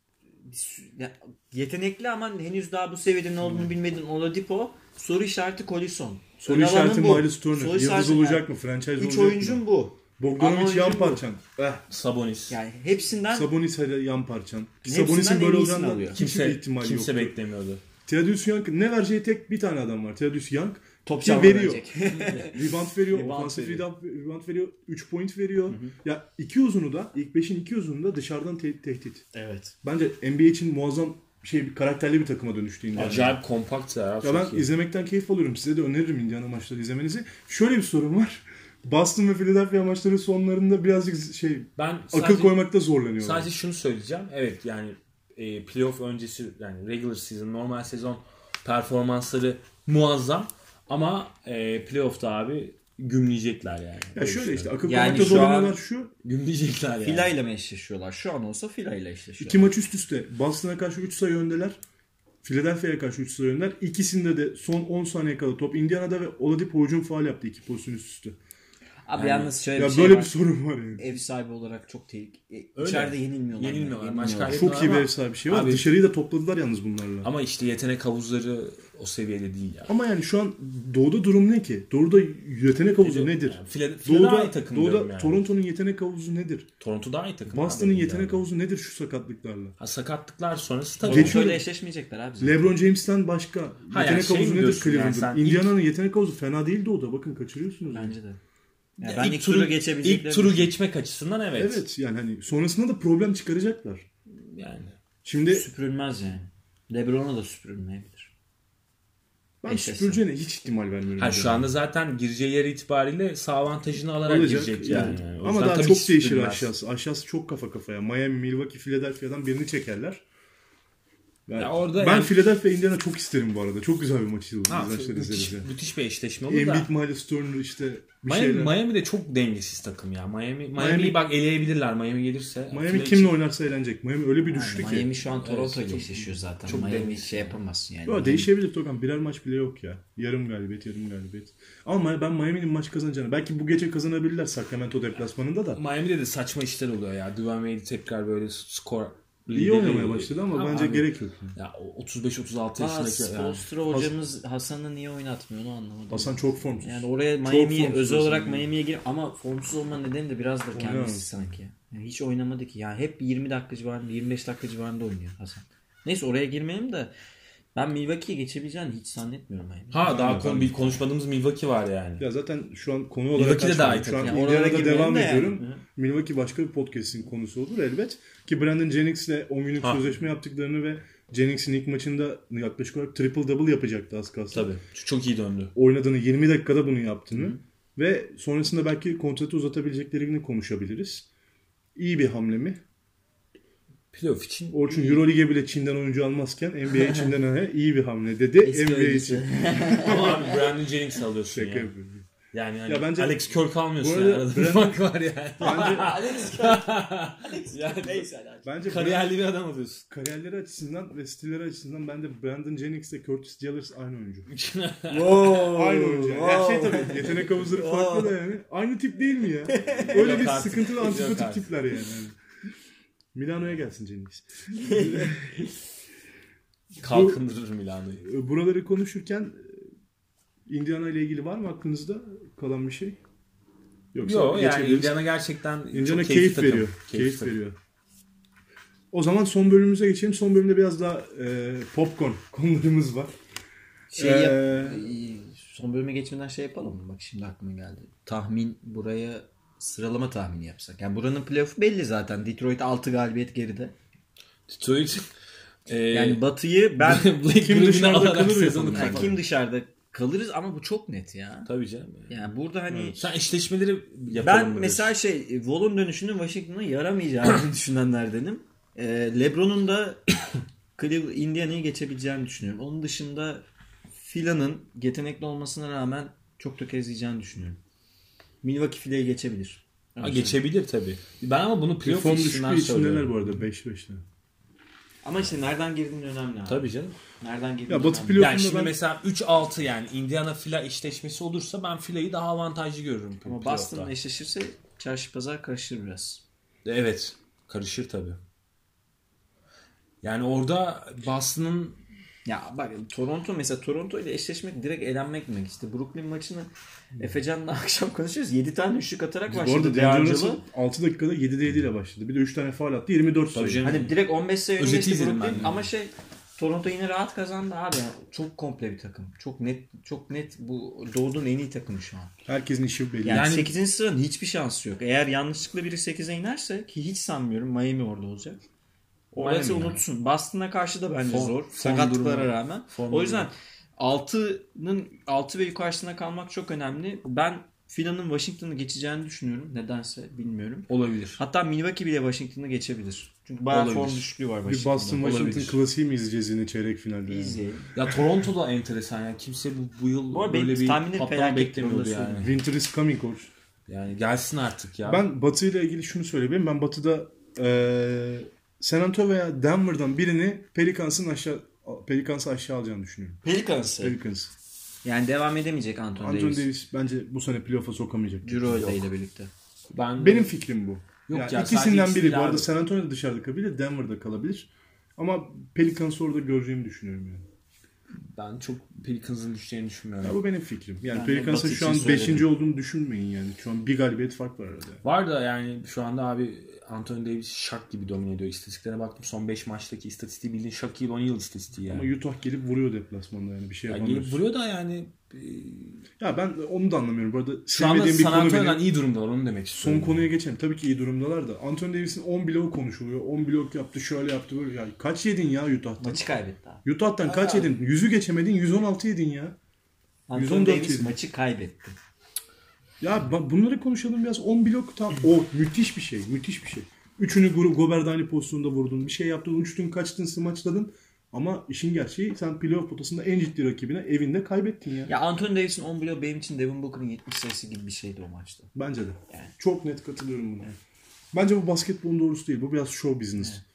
Speaker 2: Yetenekli ama henüz daha bu seviyede ne olduğunu hmm. bilmediğin Oladipo, soru işareti Collison.
Speaker 1: Soru işareti Miles Turner. Yıldız olacak mı? Franchise olacak mı?
Speaker 2: Üç oyuncun bu.
Speaker 1: Bogdanovic yan parçan. Eh.
Speaker 3: Sabonis.
Speaker 2: Yani hepsinden
Speaker 1: Sabonis yan parçan. Sabonis'in böyle olacağını
Speaker 3: kimse
Speaker 1: ihtimal
Speaker 3: kimse
Speaker 1: yoktu.
Speaker 3: beklemiyordu.
Speaker 1: Thaddeus Young ne vereceği tek bir tane adam var. Thaddeus Young.
Speaker 2: Top
Speaker 1: veriyor. Rebound veriyor. Ofansif rebound veriyor. üç point veriyor. Hı hı. Ya iki uzunu da ilk beşin iki uzunu da dışarıdan te- tehdit.
Speaker 2: Evet.
Speaker 1: Bence N B A için muazzam şey bir karakterli bir takıma dönüştü Indiana.
Speaker 3: Acayip kompakt ya.
Speaker 1: Ya ben iyi. izlemekten keyif alıyorum. Size de öneririm Indiana maçları izlemenizi. Şöyle bir sorun var. Boston ve Philadelphia maçları sonlarında birazcık şey ben akıl sadece, koymakta zorlanıyorlar.
Speaker 3: Sadece şunu söyleyeceğim. Evet yani e, playoff öncesi yani regular season, normal sezon performansları muazzam ama e, playoff'ta abi gümleyecekler yani.
Speaker 1: Ya şöyle işte akıl
Speaker 2: yani
Speaker 1: koymakta zorlanıyorlar şu.
Speaker 3: Gümleyecekler yani.
Speaker 2: Fila ile mi eşleşiyorlar? Şu an olsa Fila ile eşleşiyorlar.
Speaker 1: İki maç üst üste. Boston'a karşı üç sayı öndeler. Philadelphia'ya karşı üç sayı öndeler. İkisinde de son on saniye kala top Indiana'da ve Oladipo hücum faul yaptı iki pozisyon üst üste.
Speaker 2: Abi yani, yalnız şöyle
Speaker 1: ya
Speaker 2: bir şey
Speaker 1: böyle
Speaker 2: var.
Speaker 1: bir sorun var yani.
Speaker 2: Ev sahibi olarak çok tehlikeli. İçeride yenilmiyorlar.
Speaker 3: Yenilmiyorlar.
Speaker 2: Yani.
Speaker 3: Maç
Speaker 1: çok iyi bir ev sahibi şey var. Abi, dışarıyı da topladılar yalnız bunlarla.
Speaker 3: Ama işte yetenek havuzları o seviyede değil ya.
Speaker 1: Ama yani şu an Doğu'da durum ne ki? Doğu'da yetenek havuzu
Speaker 3: File,
Speaker 1: nedir?
Speaker 3: Yani, File, File Doğu'da, daha iyi takım
Speaker 1: Doğu'da
Speaker 3: yani.
Speaker 1: Toronto'nun yetenek havuzu nedir?
Speaker 3: Toronto daha iyi takım.
Speaker 1: Boston'ın yetenek yani. havuzu nedir şu sakatlıklarla?
Speaker 3: Ha, sakatlıklar sonrası tabii.
Speaker 2: Toronto'yla eşleşmeyecekler abi.
Speaker 1: LeBron James'ten başka
Speaker 3: ha,
Speaker 1: yetenek
Speaker 3: yani
Speaker 1: havuzu
Speaker 3: şey
Speaker 1: nedir Cleveland'ın?
Speaker 3: Yani
Speaker 1: Indiana'nın ilk... yetenek havuzu fena değil Doğu'da. Bakın kaçırıyorsunuz.
Speaker 2: Bence de. Yani
Speaker 3: ya
Speaker 2: ben
Speaker 3: ilk,
Speaker 2: ilk turu geçebilecekler.
Speaker 3: İlk turu geçmek açısından evet.
Speaker 1: Evet yani hani sonrasında da problem çıkaracaklar.
Speaker 3: Yani.
Speaker 2: Şimdi süpürülmez yani. LeBron'a da süpürülmeyebilir.
Speaker 1: Ben Eşlesin. süpüreceğine hiç ihtimal vermiyorum.
Speaker 3: Ha, şu anda zaten gireceği yer itibariyle sağ avantajını alarak
Speaker 1: Alacak,
Speaker 3: girecek
Speaker 1: yani. yani. Ama daha çok değişir aşağısı. Aşağısı çok kafa kafaya. Miami, Milwaukee, Philadelphia'dan birini çekerler. Ben, ya orada ben yani... Philadelphia Indiana çok isterim bu arada. Çok güzel bir maç izledim.
Speaker 3: Müthiş, müthiş bir eşleşme oldu da.
Speaker 1: Embiid, Miles Turner işte bir
Speaker 3: Miami,
Speaker 1: şeyler.
Speaker 3: Miami de çok dengesiz takım ya. Miami Miami'yi Miami, bak eleyebilirler Miami gelirse.
Speaker 1: Miami kimle için... oynarsa eğlenecek. Miami öyle bir yani düştü
Speaker 2: Miami
Speaker 1: ki.
Speaker 2: Miami şu an Toronto ile eşleşiyor zaten. Çok Miami dengesiz. Şey yapamazsın yani.
Speaker 1: Yo, değişebilir Tokan. Birer maç bile yok ya. Yarım galibiyet, yarım galibiyet. Ama ben Miami'nin maç kazanacağını. Belki bu gece kazanabilirler Sacramento deplasmanında da.
Speaker 3: Miami'de de saçma işler oluyor ya. Dwayne Wade tekrar böyle skor
Speaker 1: İyi oynamaya başladı ama, ama bence abi, gerek yok. Yani.
Speaker 3: Ya otuz beş otuz altı yaşındaki
Speaker 2: Spolstra yani. hocamız Hasan'ı niye oynatmıyor onu anlamadım.
Speaker 1: Hasan çok formsuz.
Speaker 2: Yani oraya Miami'ye özel olarak Miami'ye girip ama formsuz olmanın nedeni de biraz da kendisi sanki. Yani hiç oynamadı ki. Yani hep yirmi dakika civarında, yirmi beş dakika civarında oynuyor Hasan. Neyse oraya girmeyelim de ben Milwaukee'ye geçebileceğini hiç zannetmiyorum. Yani.
Speaker 3: Ha ben daha konu, bir konuşmadığımız Milwaukee var yani.
Speaker 1: Ya zaten şu an konu olarak
Speaker 3: Milwaukee'de daha iyi.
Speaker 1: Şu an
Speaker 2: yani
Speaker 1: Indiana'da devam ediyorum.
Speaker 2: Yani.
Speaker 1: Milwaukee başka bir podcast'in konusu olur elbet. Ki Brandon Jennings'le on günlük ha. sözleşme yaptıklarını ve Jennings'in ilk maçında yaklaşık olarak triple double yapacaktı az kalsın.
Speaker 3: Tabii. Çok iyi döndü.
Speaker 1: Oynadığını yirmi dakikada bunu yaptığını Hı. ve sonrasında belki kontratı uzatabileceklerini konuşabiliriz. İyi bir hamle mi?
Speaker 3: Playoff için.
Speaker 1: Orçun Euroleague'e bile Çin'den oyuncu almazken N B A Çin'den iyi bir hamle dedi. Eski N B A için.
Speaker 3: Ama abi Brandon Jennings alıyorsun ya. Yani. Yani hani ya bence, Alex Kirk almıyorsun ya. Arada bir fark var yani.
Speaker 2: Bence Alex Kirk. Alex yani, neyse.
Speaker 3: Bence kariyerli bir adam alıyorsun.
Speaker 1: Kariyerleri açısından ve stilleri açısından bence Brandon Jennings ile Curtis Jellers aynı oyuncu.
Speaker 2: wow,
Speaker 1: aynı oyuncu. Yani. Ya şey tabii yetenek havuzları farklı da yani. Aynı tip değil mi ya? Öyle bir sıkıntılı antipatik tipler yani. yani. Milano'ya gelsin Jennings.
Speaker 3: Kalkındırır Milano'yu.
Speaker 1: Buraları konuşurken Indiana ile ilgili var mı aklınızda kalan bir şey?
Speaker 3: Yoksa Yok yani Indiana gerçekten
Speaker 1: Indiana çok keyif takım. veriyor. Keyif, keyif veriyor. O zaman son bölümümüze geçelim. Son bölümde biraz daha e, popcorn konularımız var.
Speaker 2: Şey ee, yap, son bölüme geçmeden şey yapalım mı? Bak şimdi aklıma geldi. Tahmin buraya sıralama tahmini yapsak. Yani buranın playoff'u belli zaten. Detroit altı galibiyet geride.
Speaker 3: Detroit
Speaker 2: e, yani Batı'yı ben
Speaker 3: kim dışarıda kalırız
Speaker 2: yani kim dışarıda kalırız ama bu çok net ya.
Speaker 3: Tabii canım.
Speaker 2: Yani burada hani
Speaker 3: evet. Sen eşleşmeleri yapalım.
Speaker 2: Ben mesela şey Wall'un dönüşünün Washington'a yaramayacağını düşünenlerdenim. E, LeBron'un da Indiana'yı geçebileceğini düşünüyorum. Onun dışında Fila'nın yetenekli olmasına rağmen çok tökezleyeceğini düşünüyorum. Milwaukee Fila'yı geçebilir.
Speaker 3: Ha, geçebilir tabii. Ben ama bunu playoff
Speaker 1: içinden söylüyorum. Bu arada beş beşte.
Speaker 2: Ama işte nereden girdiğin önemli abi.
Speaker 3: Tabii canım.
Speaker 2: Nereden girdiğin
Speaker 1: ya
Speaker 2: önemli.
Speaker 1: Batı
Speaker 3: yani şimdi
Speaker 1: ben...
Speaker 3: mesela üç altı yani Indiana Fila eşleşmesi olursa ben Fila'yı daha avantajlı görürüm.
Speaker 2: Ama Boston'la eşleşirse çarşı pazar karışır biraz.
Speaker 3: Evet. Karışır tabii. Yani orada Boston'ın
Speaker 2: ya bak Toronto mesela Toronto ile eşleşmek direkt elenmek demek. İşte Brooklyn maçını Efecan'la akşam konuşuyoruz. yedi tane üçlük atarak
Speaker 1: biz
Speaker 2: başladı.
Speaker 1: Bu arada altı dakikada yedide yedi ile başladı. Bir de üç tane faul attı. yirmi dört sayı.
Speaker 2: Hani direkt on beş sayı önce Brooklyn ama şey Toronto yine rahat kazandı abi. Yani çok komple bir takım. Çok net çok net bu Doğu'nun en iyi takımı şu an.
Speaker 1: Herkesin işi belli.
Speaker 2: Yani, yani sekizinci sıranın hiçbir şansı yok. Eğer yanlışlıkla biri sekize inerse ki hiç sanmıyorum Miami orada olacak. Orası Miami unutsun. Yani. Boston'a karşı da bence form, zor. Sakatlıklara rağmen. Form o yüzden altının altı ve yukarısına kalmak çok önemli. Ben Fila'nın Washington'ı geçeceğini düşünüyorum. Nedense bilmiyorum.
Speaker 3: Olabilir.
Speaker 2: Hatta Milwaukee bile Washington'ı geçebilir. Çünkü bayağı form düşüklüğü var
Speaker 1: Washington'da. Bir Boston-Washington klasiği mi izleyeceğiz yine çeyrek finalde?
Speaker 2: İzleyelim.
Speaker 3: Ya Toronto da enteresan yani. Kimse bu, bu yıl bu böyle bir patlama beklemiyordu yani.
Speaker 1: Winter is coming coach.
Speaker 3: Yani gelsin artık ya.
Speaker 1: Ben Batı ile ilgili şunu söyleyeyim. Ben Batı'da ee, San Antonio veya Denver'dan birini Pelicans'ın aşağı Pelicans'ı aşağı alacağını düşünüyorum.
Speaker 2: Pelicans.
Speaker 1: Pelicans.
Speaker 2: Yani devam edemeyecek Anthony Davis.
Speaker 1: Anthony Davis bence bu sene playoff'a sokamayacak.
Speaker 2: Jrue Holiday ile birlikte.
Speaker 1: Ben benim fikrim bu. Yok yani ya, ikisinden biri. Bu arada San Antonio'da dışarıda kalabilir, Denver'da kalabilir. Ama Pelicans'ı orada göreceğimi düşünüyorum yani.
Speaker 3: Ben çok Pelicans'ın düşeceğini düşünmüyorum.
Speaker 1: Ya bu benim fikrim. Yani ben Pelicans'ın şu an beşinci olduğunu düşünmeyin yani. Şu an bir galibiyet fark var arada.
Speaker 3: Var da yani şu anda abi Anthony Davis şak gibi domine ediyor. İstatistiklerine baktım. Son beş maçtaki istatistiği bildiğin Shaquille O'Neal istatistiği yani.
Speaker 1: Ama Utah gelip vuruyor deplasmanda yani. Bir şey
Speaker 3: ya
Speaker 1: yapamıyorsun.
Speaker 3: Gelip vuruyor da yani.
Speaker 1: Ya ben onu da anlamıyorum. Bu arada
Speaker 3: şu anda San Antonio'dan iyi durumdalar onu demek istiyorum.
Speaker 1: Son konuya geçelim. Tabii ki iyi durumdalar da. Anthony Davis'in on bloğu konuşuluyor. on blok yaptı, şöyle yaptı böyle. Ya kaç yedin ya Utah'tan?
Speaker 2: Maçı kaybetti abi.
Speaker 1: Utah'tan kaç Aa. yedin? yüzü geçemedin, yüz on altı yedin ya.
Speaker 2: Anthony Davis yedin. Maçı kaybetti.
Speaker 1: Ya bunları konuşalım biraz. on blok tam o müthiş bir şey. Müthiş bir şey. Üçünü Gobert aynı pozisyonda vurdun. Bir şey yaptın, uçtun, kaçtın, smaçladın. Ama işin gerçeği sen playoff potasında en ciddi rakibine evinde kaybettin ya.
Speaker 2: Ya Anthony Davis'in on bloğu benim için Devin Booker'ın yetmiş sayısı gibi bir şeydi o maçta.
Speaker 1: Bence de. Yani. Çok net katılıyorum buna. Evet. Bence bu basketbolun doğrusu değil. Bu biraz show business. Evet.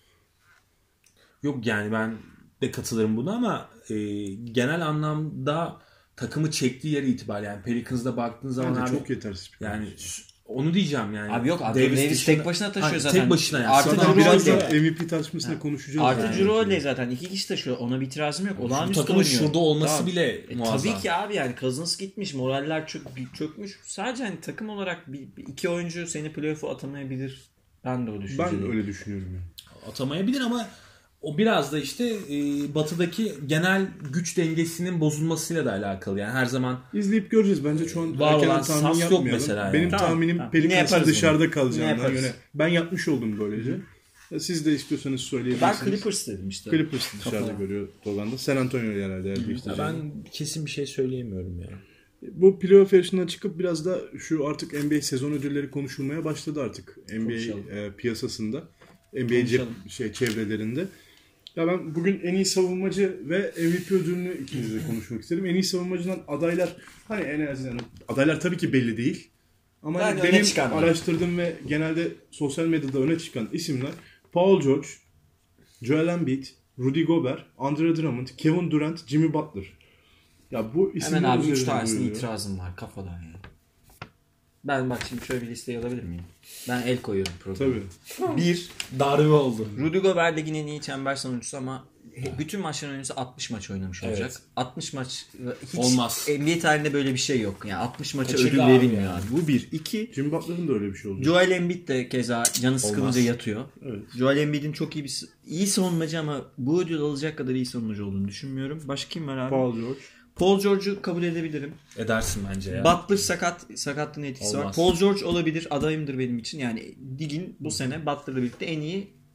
Speaker 3: Yok yani ben de katılırım buna ama e, genel anlamda takımı çektiği yere itibariyle yani Pelicans'da baktığın zaman
Speaker 1: bence
Speaker 3: abi,
Speaker 1: çok yetersiz bir
Speaker 3: yani onu diyeceğim yani.
Speaker 2: Abi yok Davis, Davis dışında, tek başına taşıyor ha, zaten.
Speaker 3: Tek başına yani.
Speaker 1: Artı biraz da M V P tartışmasında konuşacağız.
Speaker 2: Artı yani. Jrue Holiday zaten iki kişi taşıyor. Ona bir itirazım yok. Olağanüstü
Speaker 3: oynuyor. Şurada olması tamam. bile
Speaker 2: e, muazzam. Tabii ki abi yani Cousins gitmiş. Moraller çök, çökmüş. Sadece hani takım olarak bir, iki oyuncu seni playoff'a atamayabilir. Ben de o düşünüyorum.
Speaker 1: Ben öyle düşünüyorum yani.
Speaker 3: Atamayabilir ama o biraz da işte e, batıdaki genel güç dengesinin bozulmasıyla da alakalı. Yani her zaman
Speaker 1: izleyip göreceğiz. Bence şu an
Speaker 3: var olan sas yok mesela.
Speaker 1: Benim
Speaker 3: yani.
Speaker 1: tahminim tamam, Pelicans'ın dışarıda kalacağından yöne. Ben yapmış oldum böylece. Hı-hı. Siz de istiyorsanız söyleyebilirsiniz.
Speaker 2: Ben Clippers dedim işte.
Speaker 1: Clippers dışarıda Kafa. görüyor Tolga'nda. San Antonio'yu herhalde.
Speaker 3: Ya ben kesin bir şey söyleyemiyorum yani.
Speaker 1: Bu playoff yarışından çıkıp biraz da şu artık N B A sezon ödülleri konuşulmaya başladı artık. N B A e, piyasasında. N B A cep, şey, çevrelerinde. Ya ben bugün en iyi savunmacı ve M V P ödülünü ikinizle konuşmak isterim. En iyi savunmacıdan adaylar hani en azından adaylar tabii ki belli değil. Ama yani benim araştırdığım ve genelde sosyal medyada öne çıkan isimler Paul George, Joel Embiid, Rudy Gobert, Andre Drummond, Kevin Durant, Jimmy Butler. Ya bu isimler
Speaker 2: hemen abi üç tanesine itirazım var kafadan ya. Ben bak şimdi şöyle bir listeyi alabilir miyim? Ben el koyuyorum programa.
Speaker 1: Tabii.
Speaker 2: Bir,
Speaker 3: darbe oldu.
Speaker 2: Rudy Gobert ligin en iyi çember savunucusu ama bütün maçların oyuncusu altmış maç oynamış olacak. Evet. altmış maç hiç
Speaker 3: olmaz.
Speaker 2: N B A tarihinde böyle bir şey yok. Yani altmış maça ödül verilmiyor yani. Bu bir. İki.
Speaker 1: Jimmy Butler'ın da öyle bir şey oldu.
Speaker 2: Joel Embiid de keza canı sıkılınca yatıyor.
Speaker 1: Evet.
Speaker 2: Joel Embiid'in çok iyi bir iyi savunmacı ama bu ödül alacak kadar iyi savunmacı olduğunu düşünmüyorum. Başka kim var abi?
Speaker 1: Paul George.
Speaker 2: Paul George'u kabul edebilirim.
Speaker 3: Edersin bence ya.
Speaker 2: Butler sakat, sakatlığın etkisi Olmaz. var. Paul George olabilir. Adayımdır benim için. Yani ligin bu sene Butler'la birlikte en iyi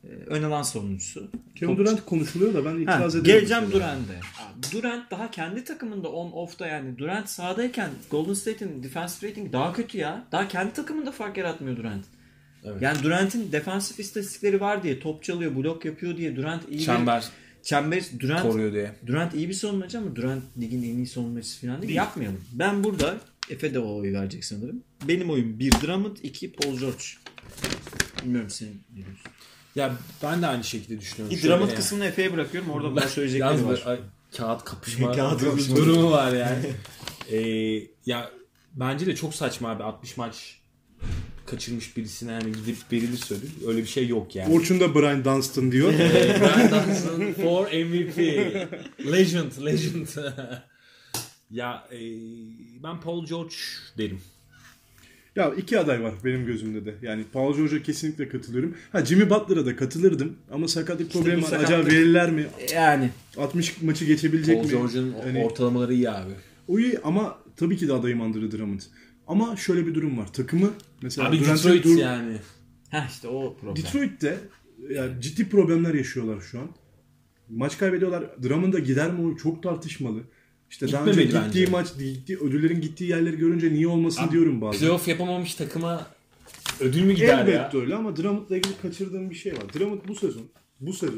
Speaker 2: ön alan savunucusu.
Speaker 1: Kevin Durant konuşuluyor da ben itiraz
Speaker 2: ha,
Speaker 1: ederim.
Speaker 2: Geleceğim Durant'e. Durant daha kendi takımında on-off'ta yani. Durant sahadayken Golden State'in defensive rating daha kötü ya. Daha kendi takımında fark yaratmıyor Durant. Evet. Yani Durant'in defansif istatistikleri var diye, top çalıyor, blok yapıyor diye Durant iyi
Speaker 3: Çember.
Speaker 2: bir Çember Durant
Speaker 3: koruyor diye.
Speaker 2: Durant iyi bir savunmacı ama Durant ligin en iyi savunmacısı falan değil. değil. Yapmayalım. Ben burada Efe de o oyu verecek sanırım. Benim oyum bir Drummond, iki Paul George. Bilmiyorum sen ne diyorsun?
Speaker 3: Ya ben de aynı şekilde düşünüyorum.
Speaker 2: Bir Drummond yani. Kısmını Efe'ye bırakıyorum. Orada bana söyleyecekleri var.
Speaker 3: Ay, kağıt kapışma,
Speaker 2: kağıt kapışma
Speaker 3: durumu var yani. ee, ya bence de çok saçma abi. altmış maç kaçırmış birisine yani gidip verilir söylüyor. Öyle bir şey yok yani.
Speaker 1: Orçun da Brian Dunstan diyor.
Speaker 3: Brian Dunstan for M V P. Legend, legend. ya e, ben Paul George derim.
Speaker 1: Ya iki aday var benim gözümde de. Yani Paul George'a kesinlikle katılıyorum. Ha Jimmy Butler'a da katılırdım. Ama sakatlık işte problemi var. Sakatlık... Acaba verirler mi?
Speaker 2: Yani.
Speaker 1: altmış maçı geçebilecek
Speaker 3: Paul
Speaker 1: mi?
Speaker 3: Paul George'un hani... ortalamaları iyi abi.
Speaker 1: O iyi ama tabii ki de adayım Andre Drummond. Ama şöyle bir durum var. Takımı mesela...
Speaker 3: Abi Detroit dur... yani.
Speaker 2: Heh işte o problem.
Speaker 1: Detroit'te yani ciddi problemler yaşıyorlar şu an. Maç kaybediyorlar. Drummond'a gider mi o? Çok tartışmalı. İşte daha önce gittiği bence. maç, gittiği, ödüllerin gittiği yerleri görünce niye olmasın abi, diyorum bazen.
Speaker 3: Playoff yapamamış takıma ödül mü gider
Speaker 1: Elbette
Speaker 3: ya?
Speaker 1: Elbette öyle ama Drummond'la ilgili kaçırdığım bir şey var. Drummond bu sezon, bu sezon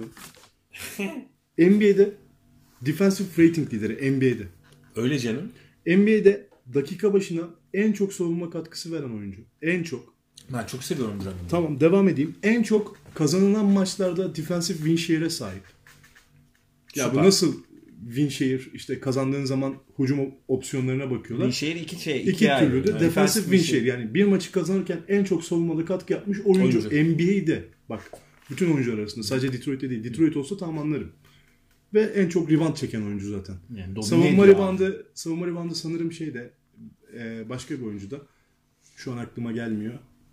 Speaker 1: N B A'de defensive rating lideri N B A'de.
Speaker 3: Öyle canım.
Speaker 1: N B A'de dakika başına en çok savunma katkısı veren oyuncu. En çok.
Speaker 3: Ben çok seviyorum Drummond'u.
Speaker 1: Tamam devam edeyim. En çok kazanılan maçlarda defensive win share'e sahip. Ya Süper. Bu nasıl win share işte kazandığın zaman hücum opsiyonlarına bakıyorlar.
Speaker 2: Win share iki şey.
Speaker 1: İki, iki türlü de. Defensive win share. Yani bir maçı kazanırken en çok savunmada katkı yapmış oyuncu. oyuncu. N B A'de bak bütün oyuncular arasında sadece Detroit'te değil. Detroit olsa tam anlarım. Ve en çok rebound çeken oyuncu zaten. Yani savunma reboundı, savunma reboundı sanırım şeyde başka bir oyuncuda. Şu an aklıma gelmiyor.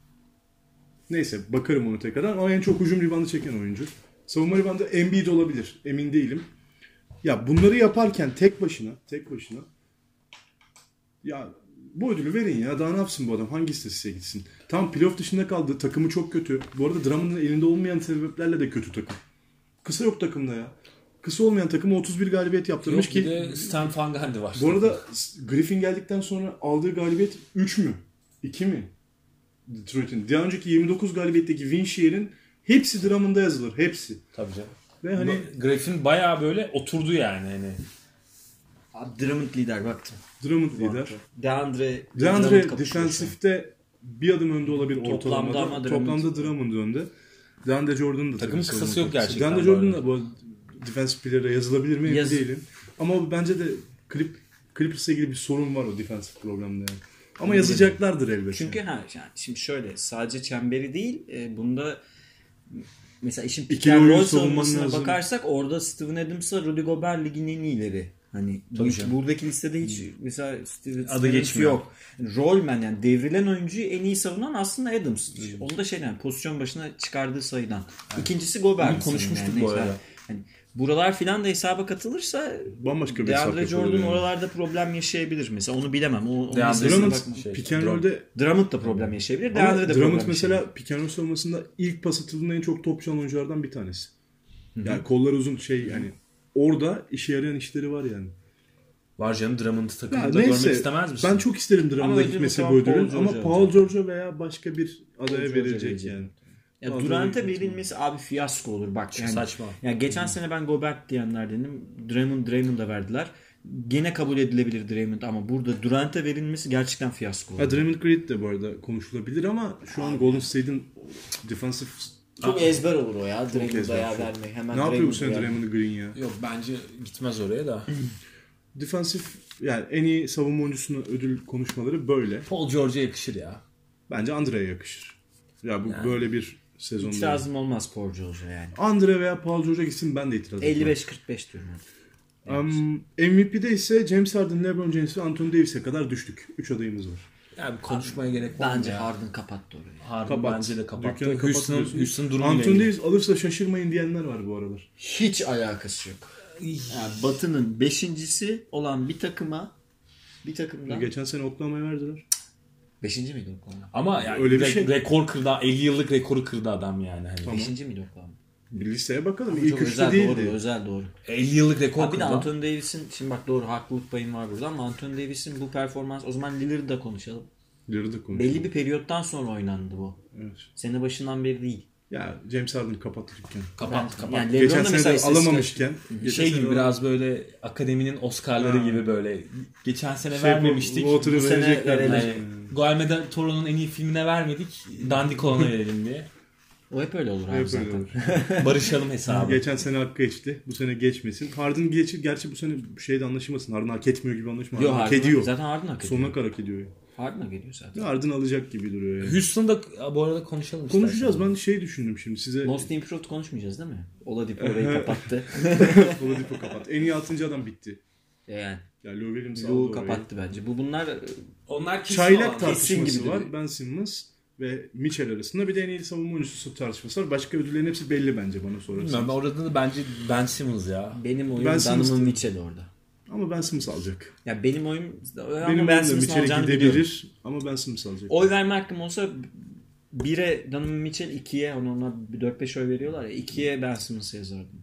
Speaker 1: Neyse bakarım onu tekrardan. Ama en çok hücum reboundı çeken oyuncu. Savunma reboundı Embiid olabilir. Emin değilim. Ya bunları yaparken tek başına, tek başına ya bu ödülü verin ya. Daha ne yapsın bu adam? Hangi istatistiğe gitsin? Tam playoff dışında kaldı. Takımı çok kötü. Bu arada Drummond'un elinde olmayan sebeplerle de kötü takım. Kısa yok takımda ya. Kısa olmayan takıma otuz bir galibiyet yaptırmış
Speaker 3: yok,
Speaker 1: ki.
Speaker 3: Bir de Stan Van Gundy var.
Speaker 1: Bu arada Griffin geldikten sonra aldığı galibiyet üç mü? iki mi? Detroit'in. Daha önceki yirmi dokuz galibiyetteki win share'in hepsi Drummond'a yazılır. Hepsi.
Speaker 3: Tabii canım.
Speaker 1: Ve hani
Speaker 3: Griffin bayağı böyle oturdu yani hani.
Speaker 2: Abi Drummond lider baktım.
Speaker 1: Drummond lider.
Speaker 2: DeAndre
Speaker 1: DeAndre defensifte bir adım önde olabilir ortalamada. Toplamda, Toplamda Drummond önde. DeAndre Jordan'ın da
Speaker 3: takımın kısası yok gerçekten.
Speaker 1: DeAndre Jordan da bu defensive player'e yazılabilir mi? Yaz... Değilim. Ama bence de Clip, Clippers'la ilgili bir sorun var o defensive problemde yani. Ama yazacaklardır elbette.
Speaker 2: Çünkü ha yani şimdi şöyle sadece çemberi değil e, bunda mesela işin pick and roll savunmasına bakarsak orada Steven Adams'a Rudy Gobert ligin en iyileri. Hani hiç, buradaki listede hiç mesela Steven adı geçmiyor. Yok. Yani rollman yani devrilen oyuncuyu en iyi savunan aslında Adams'dır. Evet. Onu da şeyden yani, pozisyon başına çıkardığı sayıdan. Evet. İkincisi Gobert.
Speaker 3: Konuşmuştuk yani, bu arada.
Speaker 2: Hani buralar filan da hesaba katılırsa
Speaker 1: bambaşka bir
Speaker 2: DeAndre Jordan yani. Oralarda problem yaşayabilir mesela. Onu bilemem. O
Speaker 1: Drummond şey, pick and roll'de
Speaker 2: Drummond da problem yaşayabilir. DeAndre de
Speaker 1: Drummond mesela pick and roll savunmasında ilk pas atıldığında en çok top çalan oyunculardan bir tanesi. Hı-hı. Yani kolları uzun şey yani orada işe yarayan işleri var yani.
Speaker 3: Var canım Drummond'u takımda görmek istemez misin?
Speaker 1: Ben çok isterim Drummond'a gitmesi bu ödülün ama Paul George'a veya başka bir adaya verilecek yani.
Speaker 2: Ya Durant'a verilmesi abi fiyasko olur bak. Yani,
Speaker 3: saçma.
Speaker 2: Yani geçen hmm. sene ben Gobert diyenlerdenim. Draymond Draymond'a verdiler. Gene kabul edilebilir Draymond ama burada Durant'a verilmesi gerçekten fiyasko olur.
Speaker 1: Ya Draymond Green de bu arada konuşulabilir ama şu an Golden State'in defensive
Speaker 2: çok Aa, ezber olur o ya Draymond'a ya vermek. Hemen
Speaker 1: ne yapıyor bu sene Draymond Green ya?
Speaker 3: Yok bence gitmez oraya da.
Speaker 1: Defensif yani en iyi savunma oyuncusuna ödül konuşmaları böyle.
Speaker 3: Paul George'a yakışır ya.
Speaker 1: Bence Andre'ye yakışır. Ya bu yani. Böyle bir sezonda.
Speaker 2: İtirazım olmaz Paul George'a yani.
Speaker 1: Andre veya Paul George'a gitsin ben de itiraz etmem.
Speaker 2: elli beş kırk beş diyorum.
Speaker 1: Um, M V P'de ise James Harden, LeBron James ve Anthony Davis'e kadar düştük. üç adayımız var.
Speaker 3: Yani konuşmaya Harden, gerek var.
Speaker 2: Bence ya. Harden kapattı orayı.
Speaker 3: Harden Kapat. Bence de kapattı. Houston'un Houston durumu
Speaker 1: Anthony Davis alırsa şaşırmayın diyenler var bu aralar.
Speaker 2: Hiç alakası yok. Yani Batı'nın beşincisi olan bir takıma bir takımdan.
Speaker 1: Geçen sene Oklahoma'ya verdiler.
Speaker 2: Beşinci miydi Oklahoma?
Speaker 3: Ama yani öyle bir re- şey. Rekor kırdı. elli yıllık rekoru kırdı adam yani. Hani.
Speaker 2: Tamam. Beşinci miydi Oklahoma?
Speaker 1: Bir listeye bakalım.
Speaker 2: İlk üçte değildi. Doğru, özel doğru.
Speaker 3: elli yıllık rekor
Speaker 2: kırdı. Bir de Anthony Davis'in, şimdi bak doğru haklılık payım var burada ama Anthony Davis'in bu performans, o zaman Lillard'ı da konuşalım.
Speaker 1: Lillard'ı konuşalım.
Speaker 2: Belli bir periyottan sonra oynandı bu.
Speaker 1: Evet.
Speaker 2: Sene başından beri değil.
Speaker 1: Ya James Harden kapattı dükkanı.
Speaker 3: Kapat, kapat.
Speaker 2: Yani
Speaker 1: geçen sene alamamışken.
Speaker 3: Şey gibi biraz böyle akademinin Oscar'ları ha. gibi böyle. Geçen sene şey, vermemiştik. Bu, bu sene verelim. Yani, Guillermo del Toro'nun en iyi filmine vermedik. Dandik olana verelim diye.
Speaker 2: O hep öyle olur abi hep zaten. Olur.
Speaker 3: Barışalım hesabı.
Speaker 1: Geçen sene hakkı geçti. Bu sene geçmesin. Harden geçir. Gerçi bu sene şeyde anlaşılmasın. Harden hak etmiyor gibi anlaşılmasın.
Speaker 2: Yok, hak ediyor. Zaten Harden hak ediyor.
Speaker 1: Sonuna kadar hak ediyor.
Speaker 2: Harden geliyor zaten.
Speaker 1: Harden alacak gibi duruyor yani.
Speaker 3: Houston'da bu arada konuşalım.
Speaker 1: Konuşacağız. Ben şey düşündüm şimdi size.
Speaker 2: Most Improved konuşmayacağız değil mi? Oladipo orayı kapattı.
Speaker 1: Oladipo kapattı. En iyi altıncı adam bitti.
Speaker 2: Yani.
Speaker 1: Ya Lou Williams
Speaker 2: Lou kapattı bence. Bu bunlar
Speaker 3: onlar
Speaker 1: çaylak tartışması var. Ben Simmons ve Mitchell arasında bir de en iyi savunma oyuncusu tartışması var. Başka ödüllerin hepsi belli bence bana sorarsanız.
Speaker 3: Bilmiyorum, orada da bence Ben Simmons ya.
Speaker 2: Benim oyum Donovan Mitchell orada.
Speaker 1: Ama Ben Simmons alacak.
Speaker 2: Ya benim oyum
Speaker 1: benim
Speaker 2: ama Ben Simmons'ın alacağını
Speaker 1: gidebilir ama Ben Simmons alacak.
Speaker 2: Oy verme hakkım olsa bire Donovan Mitchell, ikiye ona dört beş oy veriyorlar ya, ikiye Ben Simmons'ı yazardım.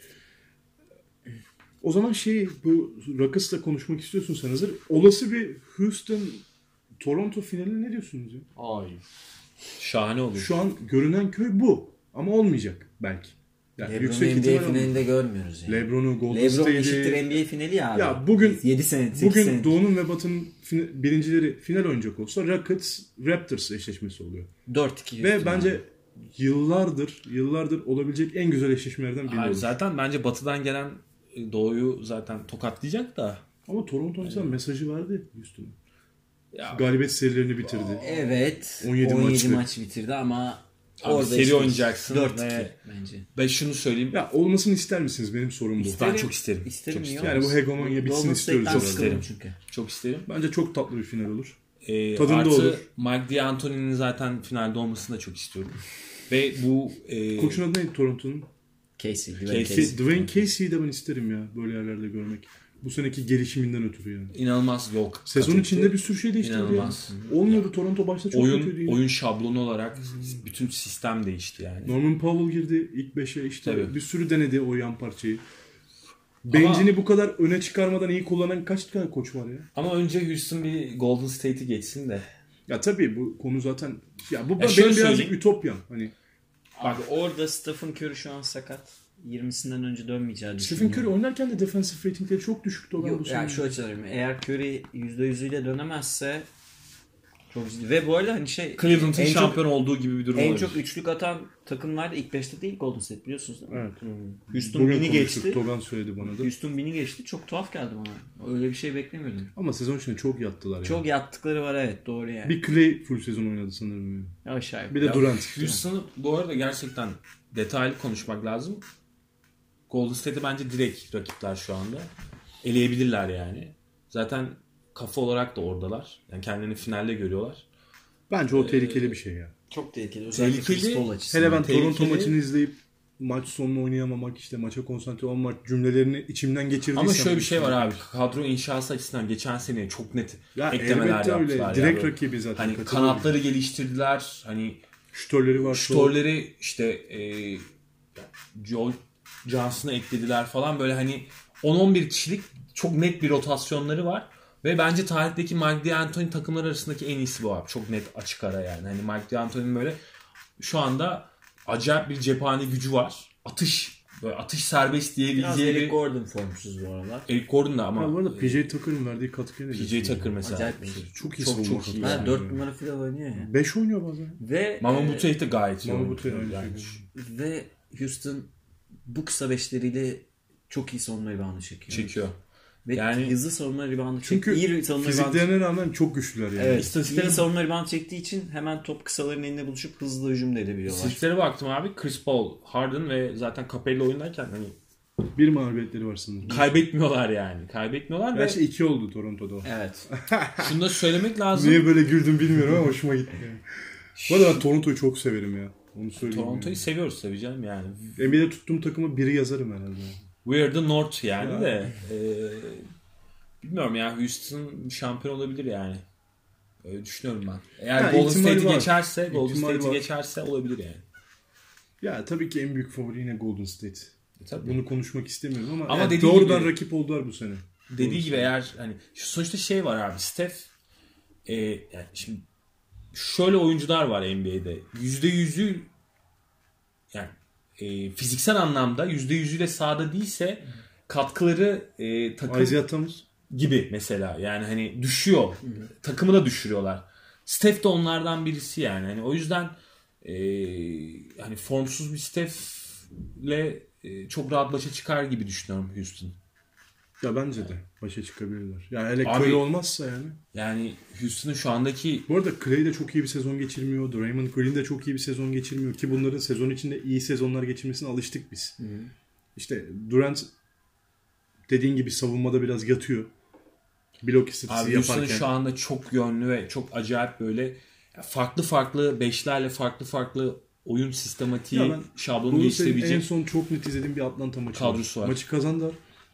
Speaker 1: O zaman şey, bu Rockets'la konuşmak istiyorsun sen hazır. Olası bir Houston Toronto finali ne diyorsunuz ya?
Speaker 3: Ay. Şahane olur.
Speaker 1: Şu an görünen köy bu ama olmayacak belki.
Speaker 2: Yani LeBron'u N B A finalinde görmüyoruz yani.
Speaker 1: LeBron'u Golden
Speaker 2: LeBron
Speaker 1: State'i.
Speaker 2: LeBron eşittir N B A finali ya abi.
Speaker 1: Ya bugün
Speaker 2: yedi sene,
Speaker 1: bugün
Speaker 2: sene.
Speaker 1: Doğu'nun ve Batı'nın fin- birincileri final oynayacak olsa Rockets Raptors eşleşmesi oluyor.
Speaker 2: dört iki
Speaker 1: Ve bence abi. yıllardır yıllardır olabilecek en güzel eşleşmelerden biri olur.
Speaker 3: Zaten bence Batı'dan gelen Doğu'yu zaten tokatlayacak da.
Speaker 1: Ama Toronto mesela mesajı verdi Houston'a. Ya, galibiyet serilerini bitirdi.
Speaker 2: Evet. on yedi, on yedi maç bitirdi ama
Speaker 3: abi orada seri işte oynayacaksın.
Speaker 2: dört iki bence.
Speaker 3: Ben şunu söyleyeyim.
Speaker 1: Ya olmasını ister misiniz? Benim sorum bu.
Speaker 3: İsterim, ben çok isterim.
Speaker 2: İsterim
Speaker 3: çok
Speaker 2: isterim.
Speaker 1: Yani bu hegemonya bitsin istiyoruz.
Speaker 3: Çok isterim. Çünkü. Çok isterim.
Speaker 1: Bence çok tatlı bir final olur.
Speaker 3: Ee, Tadında artı olur. Mike D'Antoni'nin zaten finalde olmasını da çok istiyorum. Ve bu e...
Speaker 1: koçun adı neydi Toronto'nun?
Speaker 2: Casey.
Speaker 1: Dwayne Casey. Casey. Dwayne Casey'yi de ben isterim ya böyle yerlerde görmek. Bu seneki gelişiminden ötürü yani.
Speaker 3: İnanılmaz yok.
Speaker 1: Sezon içinde bir sürü şey değişti.
Speaker 3: İnanılmaz.
Speaker 1: Ya. Olmuyordu Toronto başta çok
Speaker 3: oyun,
Speaker 1: kötüydü.
Speaker 3: Oyun şablonu olarak bütün sistem değişti yani.
Speaker 1: Norman Powell girdi ilk beşe işte. Tabii. Bir sürü denedi o yan parçayı. Bencini ama, bu kadar öne çıkarmadan iyi kullanan kaç tane koç var ya?
Speaker 3: Ama önce Houston bir Golden State'i geçsin de.
Speaker 1: Ya tabii bu konu zaten ya bu ya benim birazcık söyleyeyim. Ütopyam hani.
Speaker 2: Bak orada Stephen Curry şu an sakat. yirmisinden önce dönmeyeceğini
Speaker 1: Stephen Curry oynarken de defensive ratingleri çok düşüktü.
Speaker 2: Yok yani şu açıdan eğer Curry yüzde yüzüyle dönemezse çok ciddi. Ve bu arada hani şey
Speaker 3: Cleveland'ın şampiyon olduğu gibi bir durum
Speaker 2: en
Speaker 3: olabilir.
Speaker 2: çok üçlük atan takımlar da ilk beşte değil Golden State biliyorsunuz değil mi?
Speaker 1: Evet.
Speaker 2: Houston bini geçti.
Speaker 1: Togan söyledi bana da.
Speaker 2: Houston bini geçti. Çok tuhaf geldi bana. Öyle bir şey beklemiyordum.
Speaker 1: Ama sezon içinde çok yattılar yani.
Speaker 2: Çok yattıkları var evet doğru yani.
Speaker 1: Bir Clay full sezon oynadı sanırım. Yani.
Speaker 2: Aşağı.
Speaker 1: Bir de Durant.
Speaker 3: Houston'ı bu arada gerçekten detaylı konuşmak lazım. Golden State'e bence direkt rakipler şu anda. Eleyebilirler yani. Zaten kafa olarak da oradalar. Yani kendilerini finalde görüyorlar.
Speaker 1: Bence o ee, tehlikeli bir şey ya.
Speaker 2: Çok tehlikeli.
Speaker 3: Tehlikeli.
Speaker 1: Hele ben tehlikeli. Toronto maçını izleyip maç sonunu oynayamamak, işte maça konsantre olmamak, cümlelerini içimden geçirdiysem.
Speaker 3: Ama şöyle bir şey var abi. Kadro inşası açısından geçen sene çok net ya eklemeler yaptılar.
Speaker 1: Direkt yani. Rakibi zaten.
Speaker 3: Hani kanatları geliştirdiler. Hani
Speaker 1: şütörleri var.
Speaker 3: Şütörleri işte e, Joel Johnson'ı eklediler falan böyle hani on on bir kişilik çok net bir rotasyonları var. Ve bence tarihteki Mike D'Antoni takımlar arasındaki en iyisi bu abi. Çok net açık ara yani. Hani Mike D'Antoni'nin böyle şu anda acayip bir cephane gücü var. Atış böyle atış serbest diyebileceği bir...
Speaker 2: Eric Gordon formsuz bu aralar.
Speaker 3: Eric Gordon da ama...
Speaker 1: Ya bu arada P J Tucker'ın verdiği katkı ne?
Speaker 3: P J Tucker mesela.
Speaker 2: Acayip bir şey.
Speaker 1: Çok iyi
Speaker 2: çok, çok iyi. Yani. Yani. dört numara falan oynuyor ya. Yani.
Speaker 1: beş oynuyor bazen.
Speaker 2: Ve
Speaker 3: Mama Mutu'yu da gayet iyi
Speaker 1: Mama Mutu'yu
Speaker 3: yani.
Speaker 2: Ve Houston bu kısa beşleriyle çok iyi savunma reboundu çekiyor.
Speaker 3: Çekiyor.
Speaker 2: Ve yani hızlı savunma reboundu çekiyor.
Speaker 1: Çünkü
Speaker 2: iyi savunma
Speaker 1: fiziklerine rağmen çok güçlüler yani.
Speaker 2: Evet. İstatistikleri... İyi savunma reboundu çektiği için hemen top kısaların elinde buluşup hızlı hücum da edebiliyorlar.
Speaker 3: İstatistiklere baktım abi. Chris Paul, Harden ve zaten Capella oyundayken hani
Speaker 1: bir mağlubiyetleri var sanırım.
Speaker 3: Kaybetmiyorlar yani. Kaybetmiyorlar
Speaker 1: Gerçi ve... iki oldu Toronto'da.
Speaker 2: Evet.
Speaker 3: Şunu da söylemek lazım.
Speaker 1: Niye böyle güldüm bilmiyorum ama hoşuma gitti. Yani. Bu arada ben Toronto'yu çok severim ya. Onu söyleyeyim.
Speaker 3: Toronto'yu
Speaker 1: yani.
Speaker 3: seviyoruz tabii canım yani.
Speaker 1: N B A'de tuttuğum takımı biri yazarım herhalde.
Speaker 3: We're the North yani
Speaker 1: ya.
Speaker 3: de. E, bilmiyorum ya Houston şampiyon olabilir yani. Öyle düşünüyorum ben. Eğer ya, Golden State'i geçerse, Golden State'i geçerse olabilir yani.
Speaker 1: Ya tabii ki en büyük favori yine Golden State.
Speaker 3: E, tabii.
Speaker 1: Bunu konuşmak istemiyorum ama,
Speaker 3: ama
Speaker 1: yani doğrudan gibi, rakip oldular bu sene.
Speaker 3: Dediği Golden gibi eğer hani sonuçta şey var abi Steph e, yani şimdi şöyle oyuncular var N B A'de. yüzde yüzü yani e, fiziksel anlamda yüzde yüzüyle sahada değilse katkıları e, takım
Speaker 1: Isaiah Thomas
Speaker 3: gibi mesela. Yani hani düşüyor. Hı-hı. Takımı da düşürüyorlar. Steph de onlardan birisi yani. Hani o yüzden e, hani formsuz bir Steph'le e, çok rahat başa çıkar gibi düşünüyorum Houston.
Speaker 1: Ya bence de başa çıkabilirler. Yani hele Curry olmazsa yani.
Speaker 3: Yani Houston'ın şu andaki...
Speaker 1: Bu arada Clay de çok iyi bir sezon geçirmiyor. Draymond Green de çok iyi bir sezon geçirmiyor. Ki bunların sezon içinde iyi sezonlar geçirmesine alıştık biz. Hı-hı. İşte Durant dediğin gibi savunmada biraz yatıyor. Blok istatistiği yaparken.
Speaker 3: Houston şu anda çok yönlü ve çok acayip böyle farklı farklı beşlerle farklı farklı oyun sistematiği şablonu geliştirebilecek.
Speaker 1: En son çok net izlediğim bir Atlanta maçı
Speaker 3: kadrosu var.
Speaker 1: Maçı kazandılar.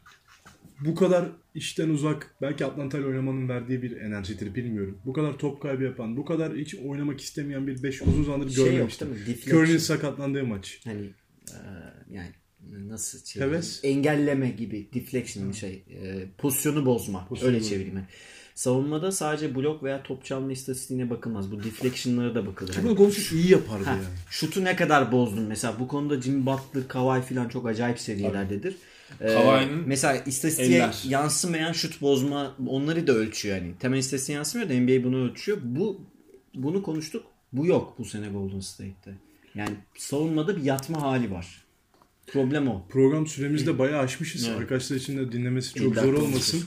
Speaker 1: Bu kadar işten uzak, belki Atlanta ile oynamanın verdiği bir enerjidir bilmiyorum. Bu kadar top kaybı yapan, bu kadar hiç oynamak istemeyen bir beş uzun zamandır şey görmemiştim. Curry'nin sakatlandığı maç.
Speaker 2: Hani e, yani nasıl çevireyim? Engelleme gibi, deflection şey, e, pozisyonu bozma. Pozisyonu öyle çevireyim. Yani. Savunmada sadece blok veya top çalma istatistiğine bakılmaz. Bu deflection'lara da bakılır.
Speaker 1: Çok hani, iyi yapardı ha, yani.
Speaker 2: Şutu ne kadar bozdun mesela. Bu konuda Jimmy Butler, Kawhi falan çok acayip seviyelerdedir. Ee, mesela istatistiğe eller. Yansımayan şut bozma onları da ölçüyor yani. Temel istatistiğe yansımıyor da N B A bunu ölçüyor. Bu bunu konuştuk. Bu yok bu sene Golden State'te. Yani savunmada bir yatma hali var. Problem o.
Speaker 1: Program süremizde bayağı aşmışız. Evet. Arkadaşlar için de dinlemesi çok zor olmasın.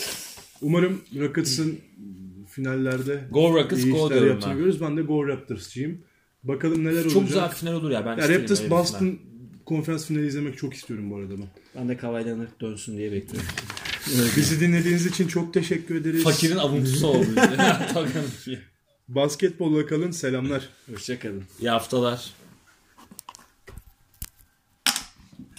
Speaker 1: Umarım Rockets'ın finallerde
Speaker 3: Go Rockets,
Speaker 1: iyi
Speaker 3: go
Speaker 1: işler yaptığını görürüz. Ben de Go Raptors'cıyım. Bakalım neler
Speaker 3: çok
Speaker 1: olacak.
Speaker 3: Çok güzel final olur ya. Ben
Speaker 1: ya Raptors Boston konferans finali izlemek çok istiyorum bu arada ben.
Speaker 2: Ben de Kawhi Leonard dönsün diye bekliyorum.
Speaker 1: Bizi dinlediğiniz için çok teşekkür ederiz.
Speaker 3: Fakirin avuntusu oldu.
Speaker 1: Basketbolla kalın. Selamlar.
Speaker 2: Hoşça kalın.
Speaker 3: İyi haftalar.